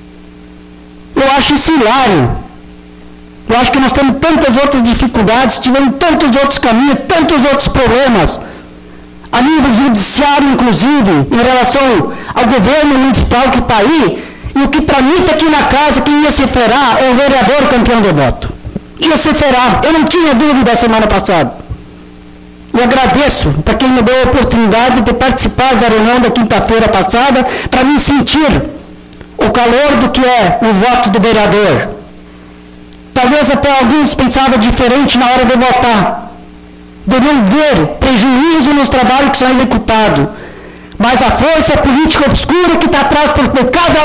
Eu acho isso hilário. Eu acho que nós temos tantas outras dificuldades, tivemos tantos outros caminhos, tantos outros problemas, a nível judiciário, inclusive, em relação ao governo municipal que está aí, e o que tramita aqui na casa, quem ia se ferar é o vereador campeão de voto. Ia se ferar, eu não tinha dúvida a semana passada. E agradeço para quem me deu a oportunidade de participar da reunião da quinta-feira passada, para me sentir o calor do que é o voto do vereador. Talvez até alguns pensavam diferente na hora de votar, de não ver prejuízo nos trabalhos que são executados. Mas a força política obscura que está atrás por cada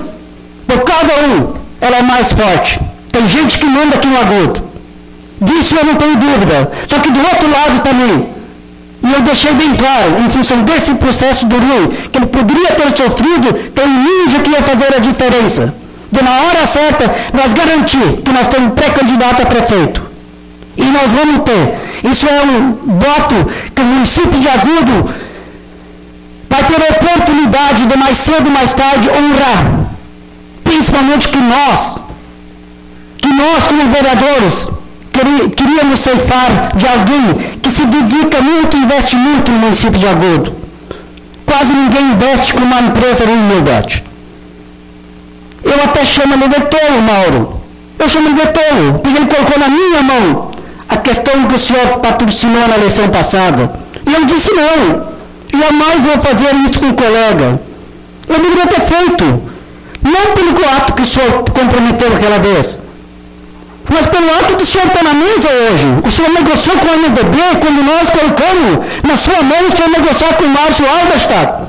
um, ela é mais forte. Tem gente que manda aqui no Agudo. Disso eu não tenho dúvida. Só que do outro lado também, e eu deixei bem claro, em função desse processo do Rui, que ele poderia ter sofrido, tem um índio que ia fazer a diferença. De na hora certa, nós garantir que nós temos pré-candidato a prefeito. E nós vamos ter. Isso é um voto que o município de Agudo vai ter a oportunidade de mais cedo ou mais tarde honrar. Principalmente que nós como vereadores, queríamos ceifar de alguém que se dedica muito e investe muito no município de Agudo. Quase ninguém investe com uma empresa de humildade. Eu até chamo ele de tolo, Mauro. Eu chamo ele de tolo, porque ele colocou na minha mão a questão que o senhor patrocinou na eleição passada. E eu disse não, jamais vou fazer isso com o colega. Eu deveria ter feito, não pelo ato que o senhor comprometeu aquela vez, mas pelo ato que o senhor está na mesa hoje. O senhor negociou com o MDB, quando nós colocamos na sua mão o senhor negociar com o Márcio Alberstadt.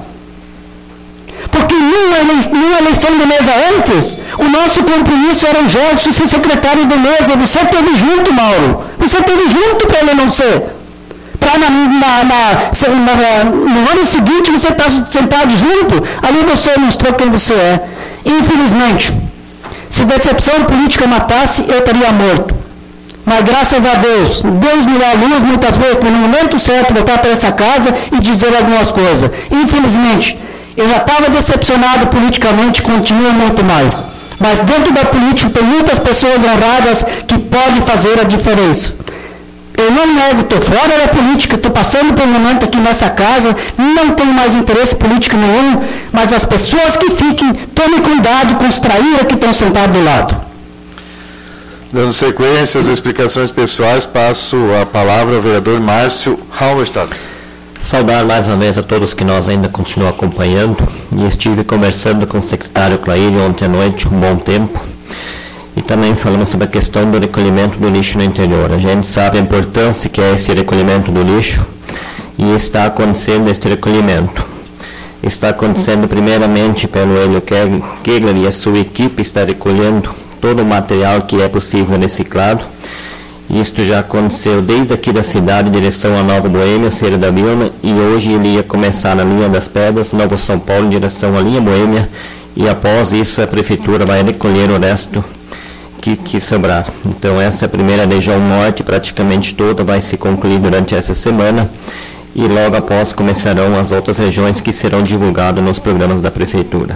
Porque numa eleição de mesa antes, o nosso compromisso era o Gerson ser secretário de mesa. Você esteve junto, Mauro. Você esteve junto para ele não ser. Para no ano seguinte você está sentado junto, ali você mostrou quem você é. Infelizmente, se decepção política matasse, eu estaria morto. Mas graças a Deus, Deus me dá a luz muitas vezes, no momento certo, voltar para essa casa e dizer algumas coisas. Infelizmente, eu já estava decepcionado politicamente, continuo muito mais. Mas dentro da política tem muitas pessoas honradas que podem fazer a diferença. Eu não nego, estou fora da política, estou passando por um momento aqui nessa casa, não tenho mais interesse político nenhum, mas as pessoas que fiquem, tomem cuidado com os traíras que estão sentados do lado. Dando sequência às explicações pessoais, passo a palavra ao vereador Márcio Halberstadt. Saudar mais uma vez a todos que nós ainda continuamos acompanhando, e estive conversando com o secretário Claírio ontem à noite, um bom tempo, e também falamos sobre a questão do recolhimento do lixo no interior. A gente sabe a importância que é esse recolhimento do lixo, e está acontecendo este recolhimento. Está acontecendo primeiramente pelo Hélio Kegler e a sua equipe está recolhendo todo o material que é possível reciclado. Isto já aconteceu desde aqui da cidade, em direção a Nova Boêmia, Cerro da Vilma, e hoje ele ia começar na linha das Pedras, Novo São Paulo, em direção à linha Boêmia, e após isso a prefeitura vai recolher o resto que sobrar. Então essa primeira região norte, praticamente toda, vai se concluir durante essa semana, e logo após começarão as outras regiões que serão divulgadas nos programas da prefeitura.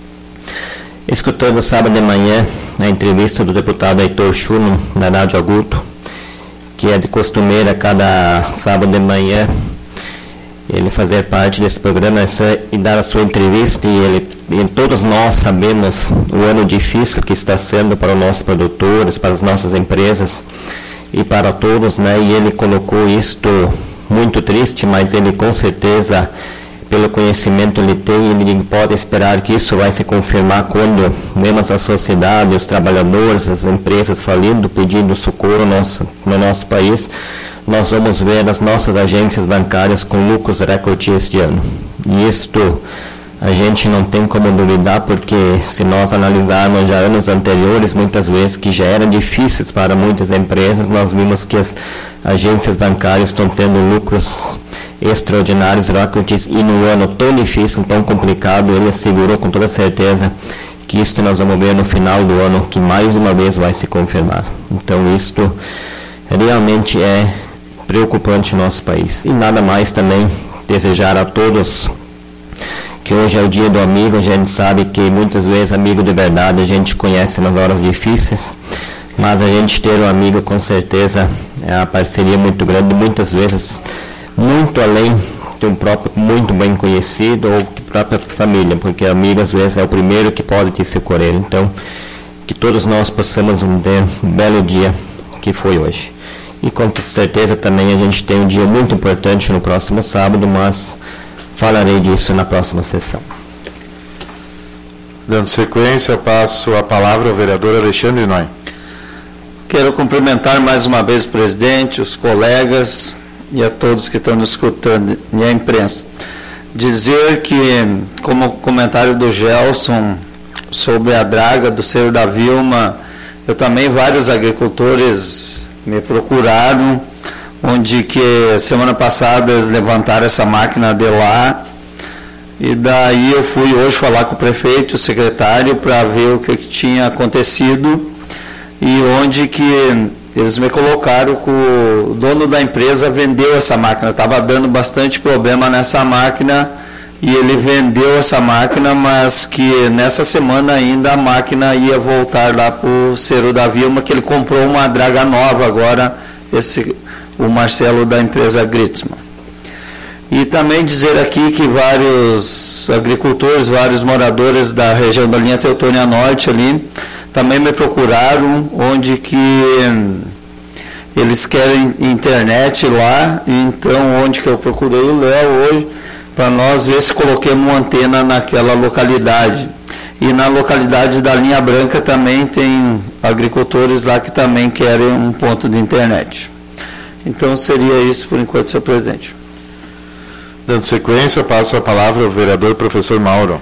Escutando sábado de manhã a entrevista do deputado Heitor Schumann na Rádio Agudo, que é de costumeira cada sábado de manhã ele fazer parte desse programa e dar a sua entrevista, e todos nós sabemos o ano difícil que está sendo para os nossos produtores, para as nossas empresas e para todos, né? E ele colocou isto muito triste, mas ele com certeza, pelo conhecimento ele tem, ele pode esperar que isso vai se confirmar quando vemos a sociedade, os trabalhadores, as empresas falindo, pedindo socorro no nosso país. Nós vamos ver as nossas agências bancárias com lucros recorde este ano. E isto a gente não tem como duvidar, porque se nós analisarmos já anos anteriores, muitas vezes que já eram difíceis para muitas empresas, nós vimos que as agências bancárias estão tendo lucros extraordinários, e no ano tão difícil, tão complicado, ele assegurou com toda certeza que isto nós vamos ver no final do ano, que mais uma vez vai se confirmar. Então isto realmente é preocupante no nosso país. E nada mais também desejar a todos que hoje é o dia do amigo. A gente sabe que muitas vezes amigo de verdade a gente conhece nas horas difíceis, mas a gente ter um amigo com certeza é uma parceria muito grande, muitas vezes muito além de um próprio muito bem conhecido ou de própria família, porque amigo às vezes é o primeiro que pode te socorrer. Então, que todos nós possamos ter um belo dia que foi hoje. E com certeza também a gente tem um dia muito importante no próximo sábado, mas falarei disso na próxima sessão. Dando sequência, passo a palavra ao vereador Alexandre Noy. Quero cumprimentar mais uma vez o presidente, os colegas e a todos que estão nos escutando e a imprensa. Dizer que, como comentário do Gelson sobre a draga do Cerro da Vilma, eu também, vários agricultores me procuraram, onde que semana passada eles levantaram essa máquina de lá, e daí eu fui hoje falar com o prefeito, o secretário, para ver o que tinha acontecido, e onde que eles me colocaram que o dono da empresa vendeu essa máquina, estava dando bastante problema nessa máquina, e ele vendeu essa máquina, mas que nessa semana ainda a máquina ia voltar lá para o Cerro da Vilma, que ele comprou uma draga nova agora, o Marcelo da empresa Gritzmann. E também dizer aqui que vários agricultores, vários moradores da região da linha Teutônia Norte ali, também me procuraram, onde que eles querem internet lá, então onde que eu procurei o Léo hoje, para nós ver se coloquemos uma antena naquela localidade. E na localidade da Linha Branca também tem agricultores lá que também querem um ponto de internet. Então seria isso por enquanto, senhor presidente. Dando sequência, passo a palavra ao vereador professor Mauro.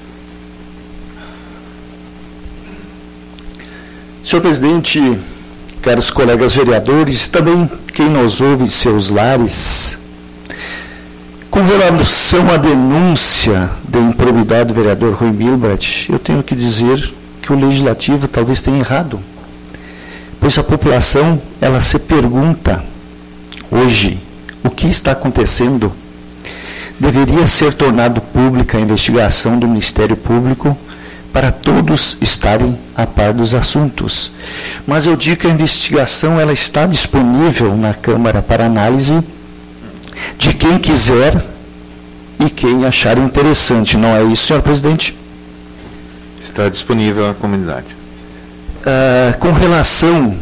Senhor presidente, caros colegas vereadores, também quem nos ouve em seus lares, com relação à denúncia de improbidade do vereador Rui Milbrat, eu tenho que dizer que o legislativo talvez tenha errado, pois a população, ela se pergunta hoje o que está acontecendo. Deveria ser tornado pública a investigação do Ministério Público para todos estarem a par dos assuntos. Mas eu digo que a investigação ela está disponível na Câmara para análise de quem quiser e quem achar interessante. Não é isso, senhor presidente? Está disponível à comunidade. Com relação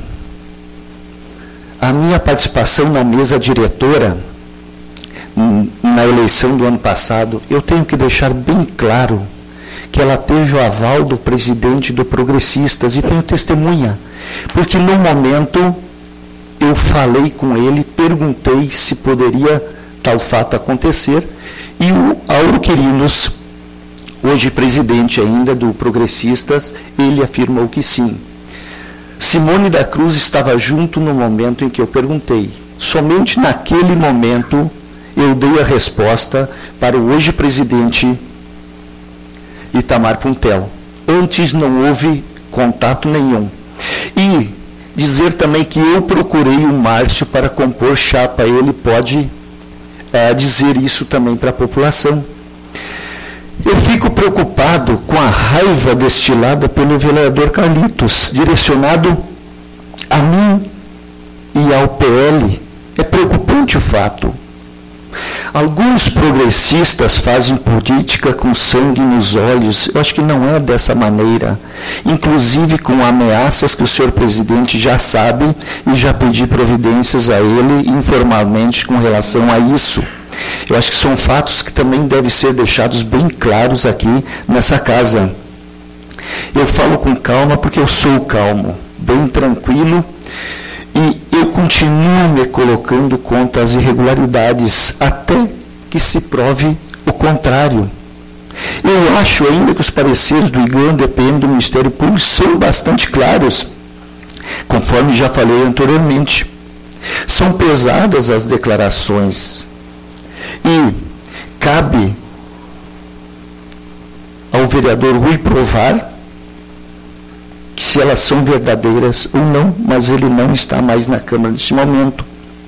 à minha participação na mesa diretora, na eleição do ano passado, eu tenho que deixar bem claro que ela teve o aval do presidente do Progressistas, e tenho testemunha, porque no momento eu falei com ele, perguntei se poderia tal fato acontecer, e o Auro Quirinos, hoje presidente ainda do Progressistas, ele afirmou que sim. Simone da Cruz estava junto no momento em que eu perguntei. Somente naquele momento eu dei a resposta para o hoje presidente Itamar Puntel. Antes não houve contato nenhum. E dizer também que eu procurei o Márcio para compor chapa. Ele pode dizer isso também para a população. Eu fico preocupado com a raiva destilada pelo vereador Carlitos, direcionado a mim e ao PL. É preocupante o fato. Alguns progressistas fazem política com sangue nos olhos. Eu acho que não é dessa maneira. Inclusive com ameaças que o senhor presidente já sabe, e já pedi providências a ele informalmente com relação a isso. Eu acho que são fatos que também devem ser deixados bem claros aqui nessa casa. Eu falo com calma porque eu sou calmo, bem tranquilo, e eu continuo me colocando contra as irregularidades até que se prove o contrário. Eu acho ainda que os pareceres do IGAM, DPM do Ministério Público são bastante claros, conforme já falei anteriormente. São pesadas as declarações e cabe ao vereador Rui provar que se elas são verdadeiras ou não, mas ele não está mais na Câmara neste momento.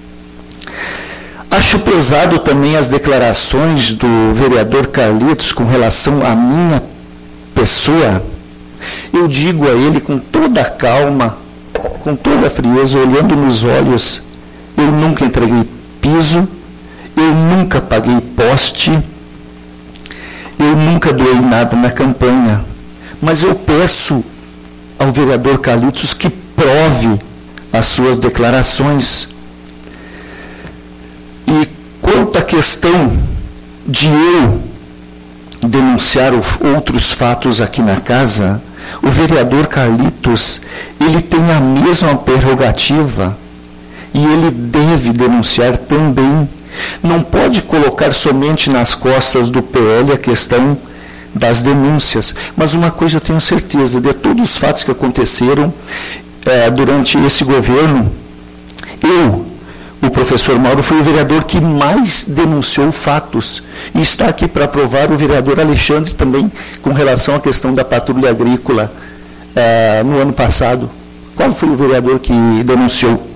Acho pesado também as declarações do vereador Carlitos com relação à minha pessoa. Eu digo a ele com toda a calma, com toda a frieza, olhando nos olhos, eu nunca entreguei piso, eu nunca paguei poste, eu nunca doei nada na campanha, mas eu peço ao vereador Carlitos que prove as suas declarações. E quanto à questão de eu denunciar outros fatos aqui na casa, o vereador Carlitos, ele tem a mesma prerrogativa e ele deve denunciar também. Não pode colocar somente nas costas do PL a questão das denúncias, mas uma coisa eu tenho certeza, de todos os fatos que aconteceram durante esse governo, o professor Mauro foi o vereador que mais denunciou fatos, e está aqui para provar o vereador Alexandre também, com relação à questão da patrulha agrícola no ano passado. Qual foi o vereador que denunciou?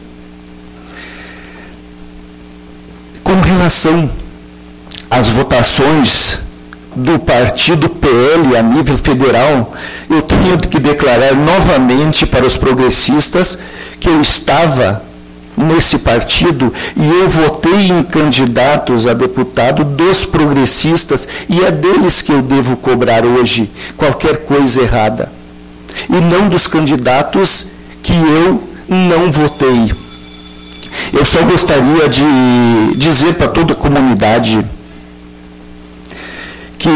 Com relação às votações do partido PL a nível federal, eu tenho que declarar novamente para os progressistas que eu estava nesse partido e eu votei em candidatos a deputado dos progressistas e é deles que eu devo cobrar hoje qualquer coisa errada, e não dos candidatos que eu não votei. Eu só gostaria de dizer para toda a comunidade que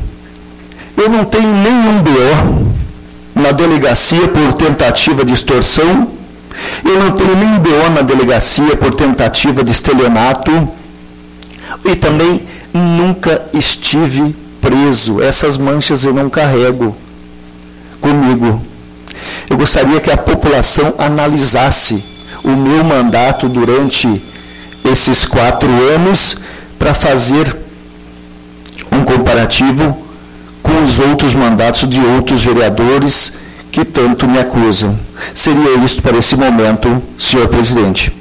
eu não tenho nenhum BO na delegacia por tentativa de extorsão, eu não tenho nenhum BO na delegacia por tentativa de estelionato e também nunca estive preso. Essas manchas eu não carrego comigo. Eu gostaria que a população analisasse o meu mandato durante esses 4 anos para fazer um comparativo com os outros mandatos de outros vereadores que tanto me acusam. Seria isto para esse momento, senhor presidente.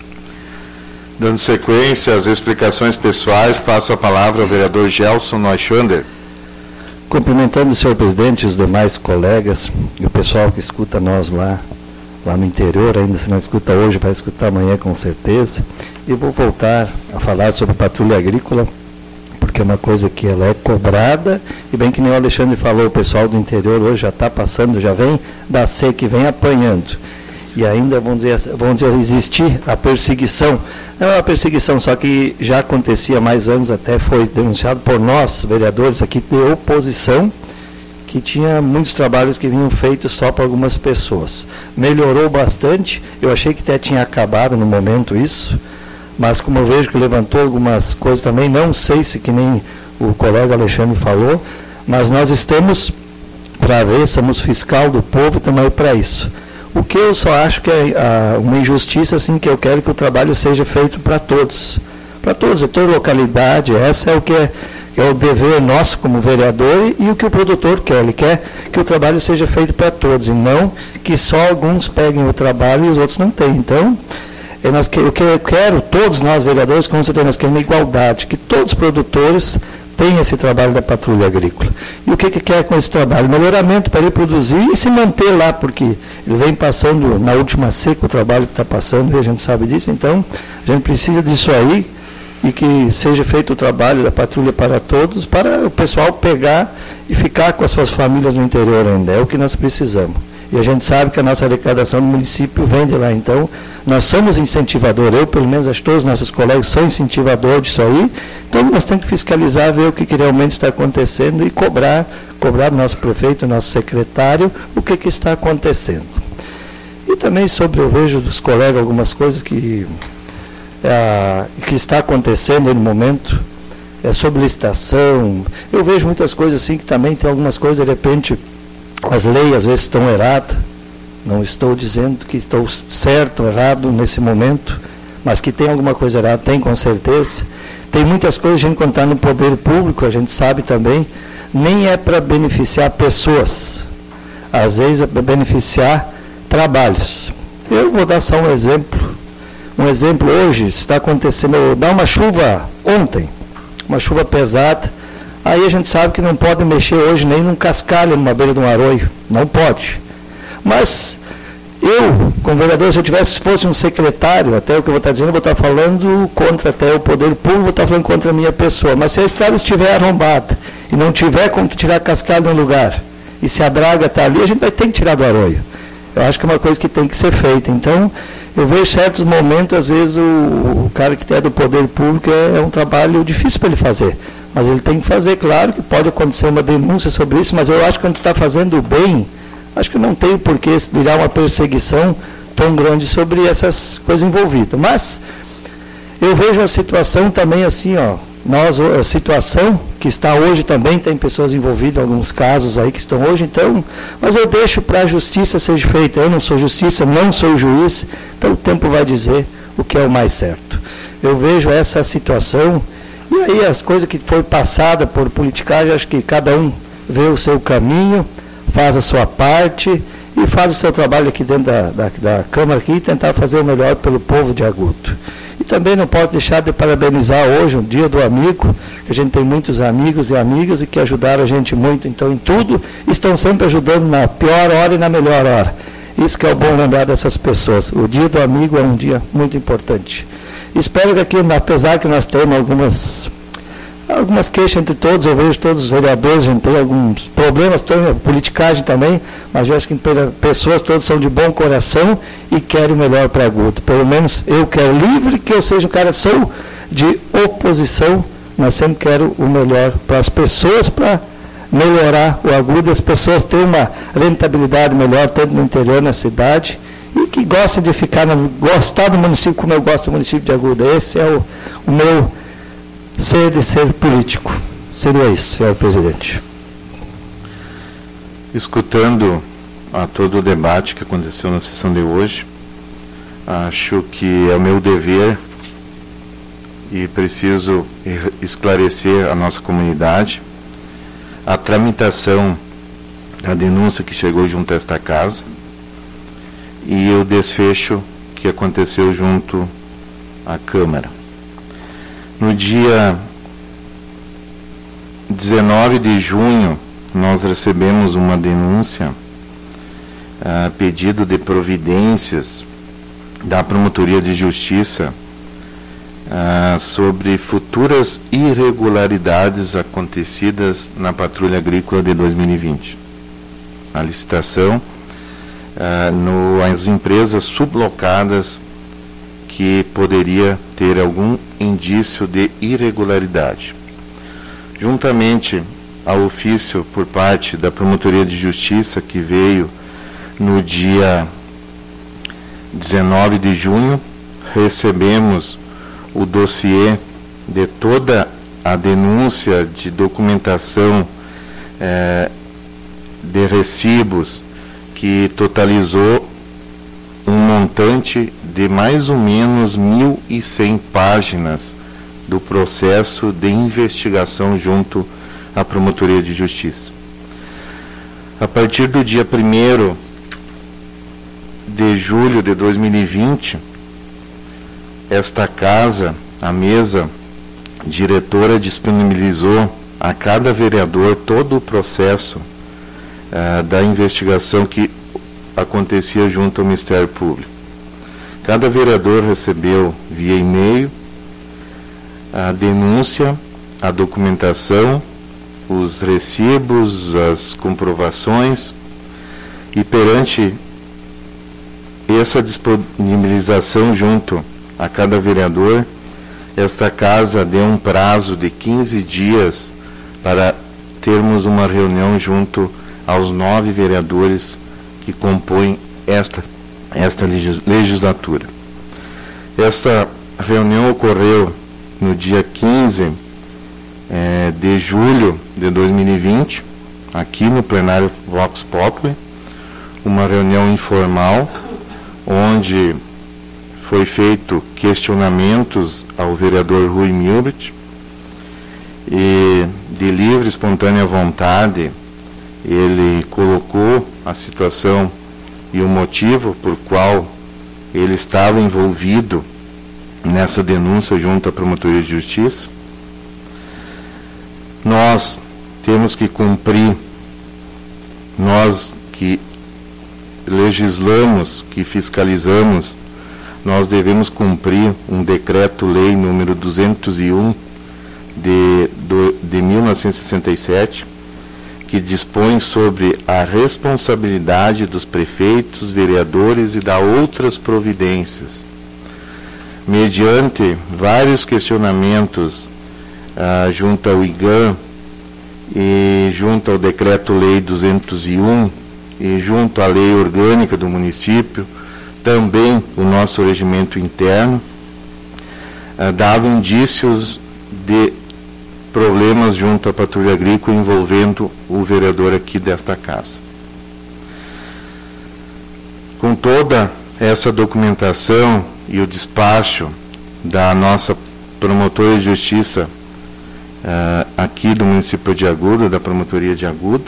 Dando sequência às explicações pessoais, passo a palavra ao vereador Gelson Neuschwander. Cumprimentando o senhor presidente, os demais colegas e o pessoal que escuta nós lá no interior, ainda se não escuta hoje, vai escutar amanhã com certeza. E vou voltar a falar sobre a patrulha agrícola, porque é uma coisa que ela é cobrada, e bem que nem o Alexandre falou, o pessoal do interior hoje já está passando, já vem da seca e vem apanhando. E ainda, vamos dizer, existir a perseguição. Não é uma perseguição, só que já acontecia há mais anos, até foi denunciado por nós, vereadores aqui de oposição, que tinha muitos trabalhos que vinham feitos só para algumas pessoas. Melhorou bastante, eu achei que até tinha acabado no momento isso, mas como eu vejo que levantou algumas coisas também, não sei se que nem o colega Alexandre falou, mas nós estamos para ver, somos fiscal do povo também para isso. O que eu só acho que é uma injustiça, assim, que eu quero que o trabalho seja feito para todos, é toda localidade, essa é o que é o dever nosso como vereador e o que o produtor quer. Ele quer que o trabalho seja feito para todos e não que só alguns peguem o trabalho e os outros não têm. Então, o que eu quero, todos nós vereadores, com certeza, nós queremos igualdade, que todos os produtores tenham esse trabalho da patrulha agrícola. E o que quer com esse trabalho? Melhoramento para ele produzir e se manter lá, porque ele vem passando na última seca o trabalho que está passando, e a gente sabe disso, então a gente precisa disso aí, e que seja feito o trabalho da patrulha para todos, para o pessoal pegar e ficar com as suas famílias no interior ainda, é o que nós precisamos. E a gente sabe que a nossa arrecadação do município vem de lá, então nós somos incentivadores, eu pelo menos acho que todos os nossos colegas são incentivadores disso aí, então nós temos que fiscalizar, ver o que realmente está acontecendo e cobrar do nosso prefeito, nosso secretário, o que está acontecendo. E também eu vejo dos colegas algumas coisas que está acontecendo no momento, sobre licitação. Eu vejo muitas coisas assim que também tem algumas coisas, de repente, as leis às vezes estão erradas. Não estou dizendo que estou certo ou errado nesse momento, mas que tem alguma coisa errada, tem com certeza. Tem muitas coisas, a gente quando está no poder público, a gente sabe também, nem é para beneficiar pessoas. Às vezes é para beneficiar trabalhos. Eu vou dar só um exemplo. Um exemplo hoje, está acontecendo, dá uma chuva ontem, uma chuva pesada, aí a gente sabe que não pode mexer hoje nem num cascalho, numa beira de um arroio, não pode. Mas eu, como vereador, se eu fosse um secretário, até o que eu vou estar dizendo, eu vou estar falando contra até o poder público, vou estar falando contra a minha pessoa. Mas se a estrada estiver arrombada e não tiver como tirar cascalho no lugar, e se a draga está ali, a gente vai ter que tirar do arroio. Eu acho que é uma coisa que tem que ser feita. Então, eu vejo certos momentos, às vezes o cara que é do poder público é um trabalho difícil para ele fazer. Mas ele tem que fazer, claro que pode acontecer uma denúncia sobre isso, mas eu acho que quando está fazendo o bem, acho que não tem por que virar uma perseguição tão grande sobre essas coisas envolvidas. Mas eu vejo a situação também assim, ó, a situação que está hoje também, tem pessoas envolvidas em alguns casos aí que estão hoje, então, mas eu deixo para a justiça seja feita. Eu não sou justiça, não sou juiz, então o tempo vai dizer o que é o mais certo. Eu vejo essa situação, e aí as coisas que foi passada por politicagem, acho que cada um vê o seu caminho, faz a sua parte e faz o seu trabalho aqui dentro da Câmara aqui, e tentar fazer o melhor pelo povo de Agudo. E também não posso deixar de parabenizar hoje, o Dia do Amigo, que a gente tem muitos amigos e amigas e que ajudaram a gente muito, então em tudo, estão sempre ajudando na pior hora e na melhor hora. Isso que é o bom lembrar dessas pessoas. O Dia do Amigo é um dia muito importante. Espero que aqui, apesar que nós temos algumas queixas entre todos, eu vejo todos os vereadores, a gente tem alguns problemas, tem a politicagem também, mas eu acho que pessoas todas são de bom coração e querem o melhor para Agudo. Pelo menos eu quero livre, que eu seja um cara, sou de oposição, mas sempre quero o melhor para as pessoas, para melhorar o Agudo, as pessoas terem uma rentabilidade melhor, tanto no interior, na cidade, e que gostem de gostar do município como eu gosto do município de Agudo. Esse é o meu ser político. Seria isso, senhor presidente. Escutando a todo o debate que aconteceu na sessão de hoje, acho que é o meu dever e preciso esclarecer a nossa comunidade a tramitação da denúncia que chegou junto a esta casa e o desfecho que aconteceu junto à Câmara. No dia 19 de junho, nós recebemos uma denúncia, pedido de providências da Promotoria de Justiça sobre futuras irregularidades acontecidas na Patrulha Agrícola de 2020. A licitação, as empresas sublocadas que poderia ter algum indício de irregularidade. Juntamente ao ofício por parte da Promotoria de Justiça, que veio no dia 19 de junho, recebemos o dossiê de toda a denúncia de documentação de recibos, que totalizou um montante de mais ou menos 1.100 páginas do processo de investigação junto à Promotoria de Justiça. A partir do dia 1º de julho de 2020, esta casa, a mesa diretora, disponibilizou a cada vereador todo o processo da investigação que acontecia junto ao Ministério Público. Cada vereador recebeu via e-mail a denúncia, a documentação, os recibos, as comprovações, e perante essa disponibilização junto a cada vereador, esta casa deu um prazo de 15 dias para termos uma reunião junto aos 9 vereadores que compõem esta legislatura. Esta reunião ocorreu no dia 15 de julho de 2020, aqui no plenário Vox Populi, uma reunião informal, onde foi feito questionamentos ao vereador Rui Milbert, e de livre e espontânea vontade ele colocou a situação e o motivo por qual ele estava envolvido nessa denúncia junto à Promotoria de Justiça. Nós temos que cumprir, nós que legislamos, que fiscalizamos, nós devemos cumprir um decreto-lei número 201 de 1967, que dispõe sobre a responsabilidade dos prefeitos, vereadores e da outras providências. Mediante vários questionamentos junto ao IGAM e junto ao decreto-lei 201 e junto à lei orgânica do município, também o nosso regimento interno, dava indícios de problemas junto à patrulha agrícola envolvendo o vereador aqui desta casa. Com toda essa documentação e o despacho da nossa promotora de justiça aqui do município de Agudo, da promotoria de Agudo,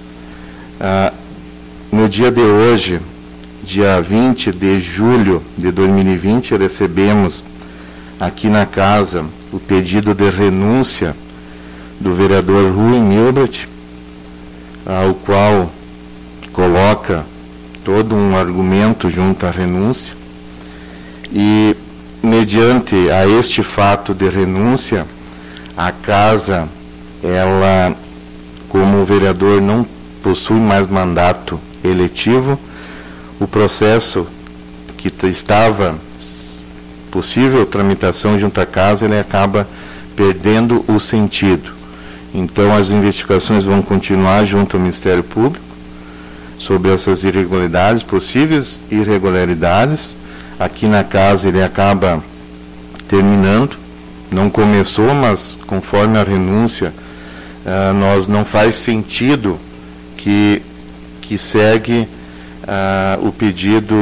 no dia de hoje, dia 20 de julho de 2020, recebemos aqui na casa o pedido de renúncia do vereador Rui Milbert, ao qual coloca todo um argumento junto à renúncia, e mediante a este fato de renúncia, a casa, ela, como o vereador não possui mais mandato eletivo, o processo que estava possível tramitação junto à casa, ele acaba perdendo o sentido. Então, as investigações vão continuar junto ao Ministério Público sobre essas irregularidades, possíveis irregularidades. Aqui na casa ele acaba terminando, não começou, mas conforme a renúncia, nós não faz sentido que segue o pedido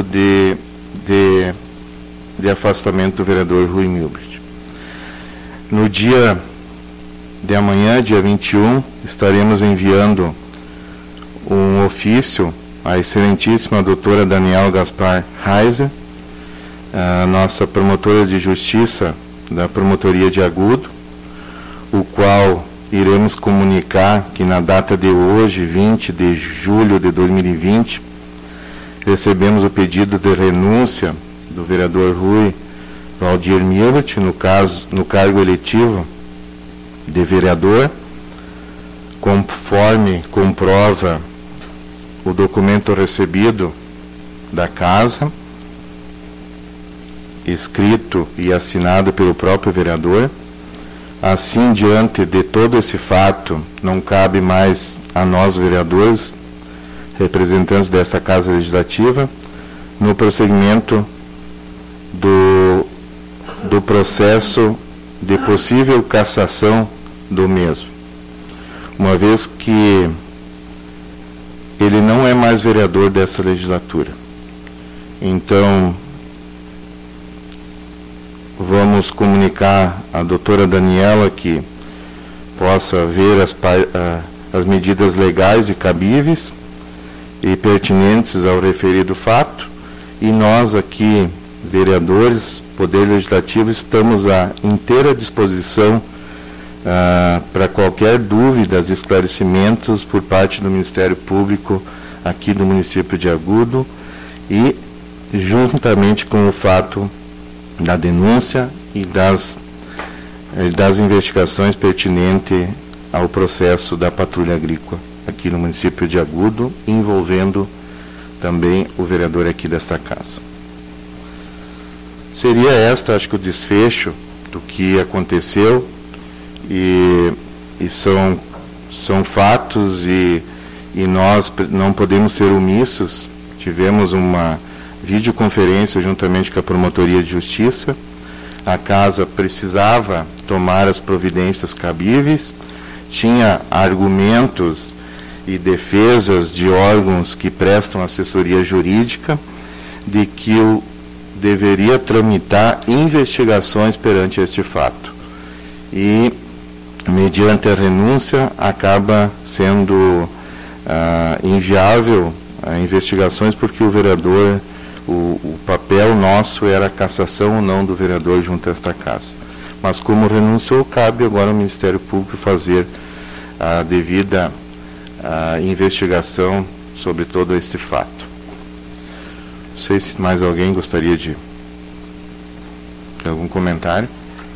de afastamento do vereador Rui Milbert. No dia de amanhã, dia 21, estaremos enviando um ofício à excelentíssima doutora Daniela Gaspar Reiser, a nossa promotora de justiça da promotoria de Agudo, o qual iremos comunicar que na data de hoje, 20 de julho de 2020, recebemos o pedido de renúncia do vereador Rui Valdir Milbert, no cargo eletivo de vereador, conforme comprova o documento recebido da casa, escrito e assinado pelo próprio vereador. Assim, diante de todo esse fato, não cabe mais a nós, vereadores, representantes desta Casa Legislativa, no prosseguimento do processo de possível cassação do mesmo, uma vez que ele não é mais vereador dessa legislatura. Então, vamos comunicar à doutora Daniela que possa ver as medidas legais e cabíveis e pertinentes ao referido fato, e nós aqui, vereadores, Poder Legislativo, estamos à inteira disposição para qualquer dúvida, esclarecimentos por parte do Ministério Público aqui do município de Agudo, e juntamente com o fato da denúncia e das investigações pertinentes ao processo da patrulha agrícola aqui no município de Agudo, envolvendo também o vereador aqui desta casa. Seria acho que o desfecho do que aconteceu, e são fatos, e nós não podemos ser omissos. Tivemos uma videoconferência juntamente com a Promotoria de Justiça, a casa precisava tomar as providências cabíveis, tinha argumentos e defesas de órgãos que prestam assessoria jurídica de que eu deveria tramitar investigações perante este fato. E, mediante a renúncia, acaba sendo inviável investigações, porque o vereador, o papel nosso era a cassação ou não do vereador junto a esta casa. Mas como renunciou, cabe agora ao Ministério Público fazer a devida investigação sobre todo este fato. Não sei se mais alguém gostaria de ter algum comentário.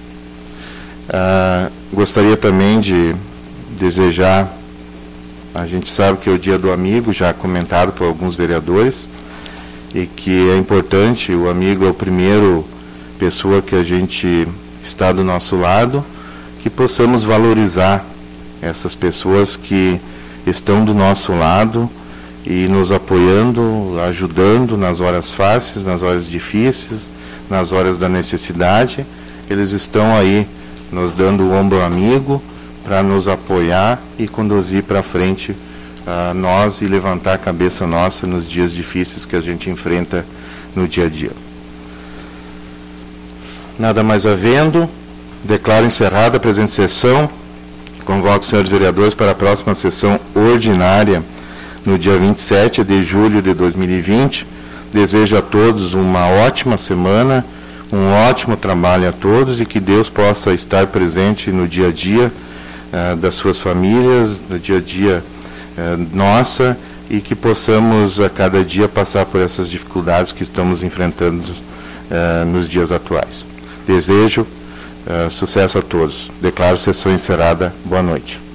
Gostaria também de desejar, a gente sabe que é o Dia do Amigo, já comentado por alguns vereadores, e que é importante, o amigo é o primeiro pessoa que a gente está do nosso lado, que possamos valorizar essas pessoas que estão do nosso lado e nos apoiando, ajudando nas horas fáceis, nas horas difíceis, nas horas da necessidade. Eles estão aí nos dando o ombro amigo para nos apoiar e conduzir para frente nós e levantar a cabeça nossa nos dias difíceis que a gente enfrenta no dia a dia. Nada mais havendo, declaro encerrada a presente sessão. Convoco os senhores vereadores para a próxima sessão ordinária no dia 27 de julho de 2020. Desejo a todos uma ótima semana, um ótimo trabalho a todos e que Deus possa estar presente no dia a dia das suas famílias, no dia a dia nossa, e que possamos a cada dia passar por essas dificuldades que estamos enfrentando nos dias atuais. Desejo sucesso a todos. Declaro sessão encerrada. Boa noite.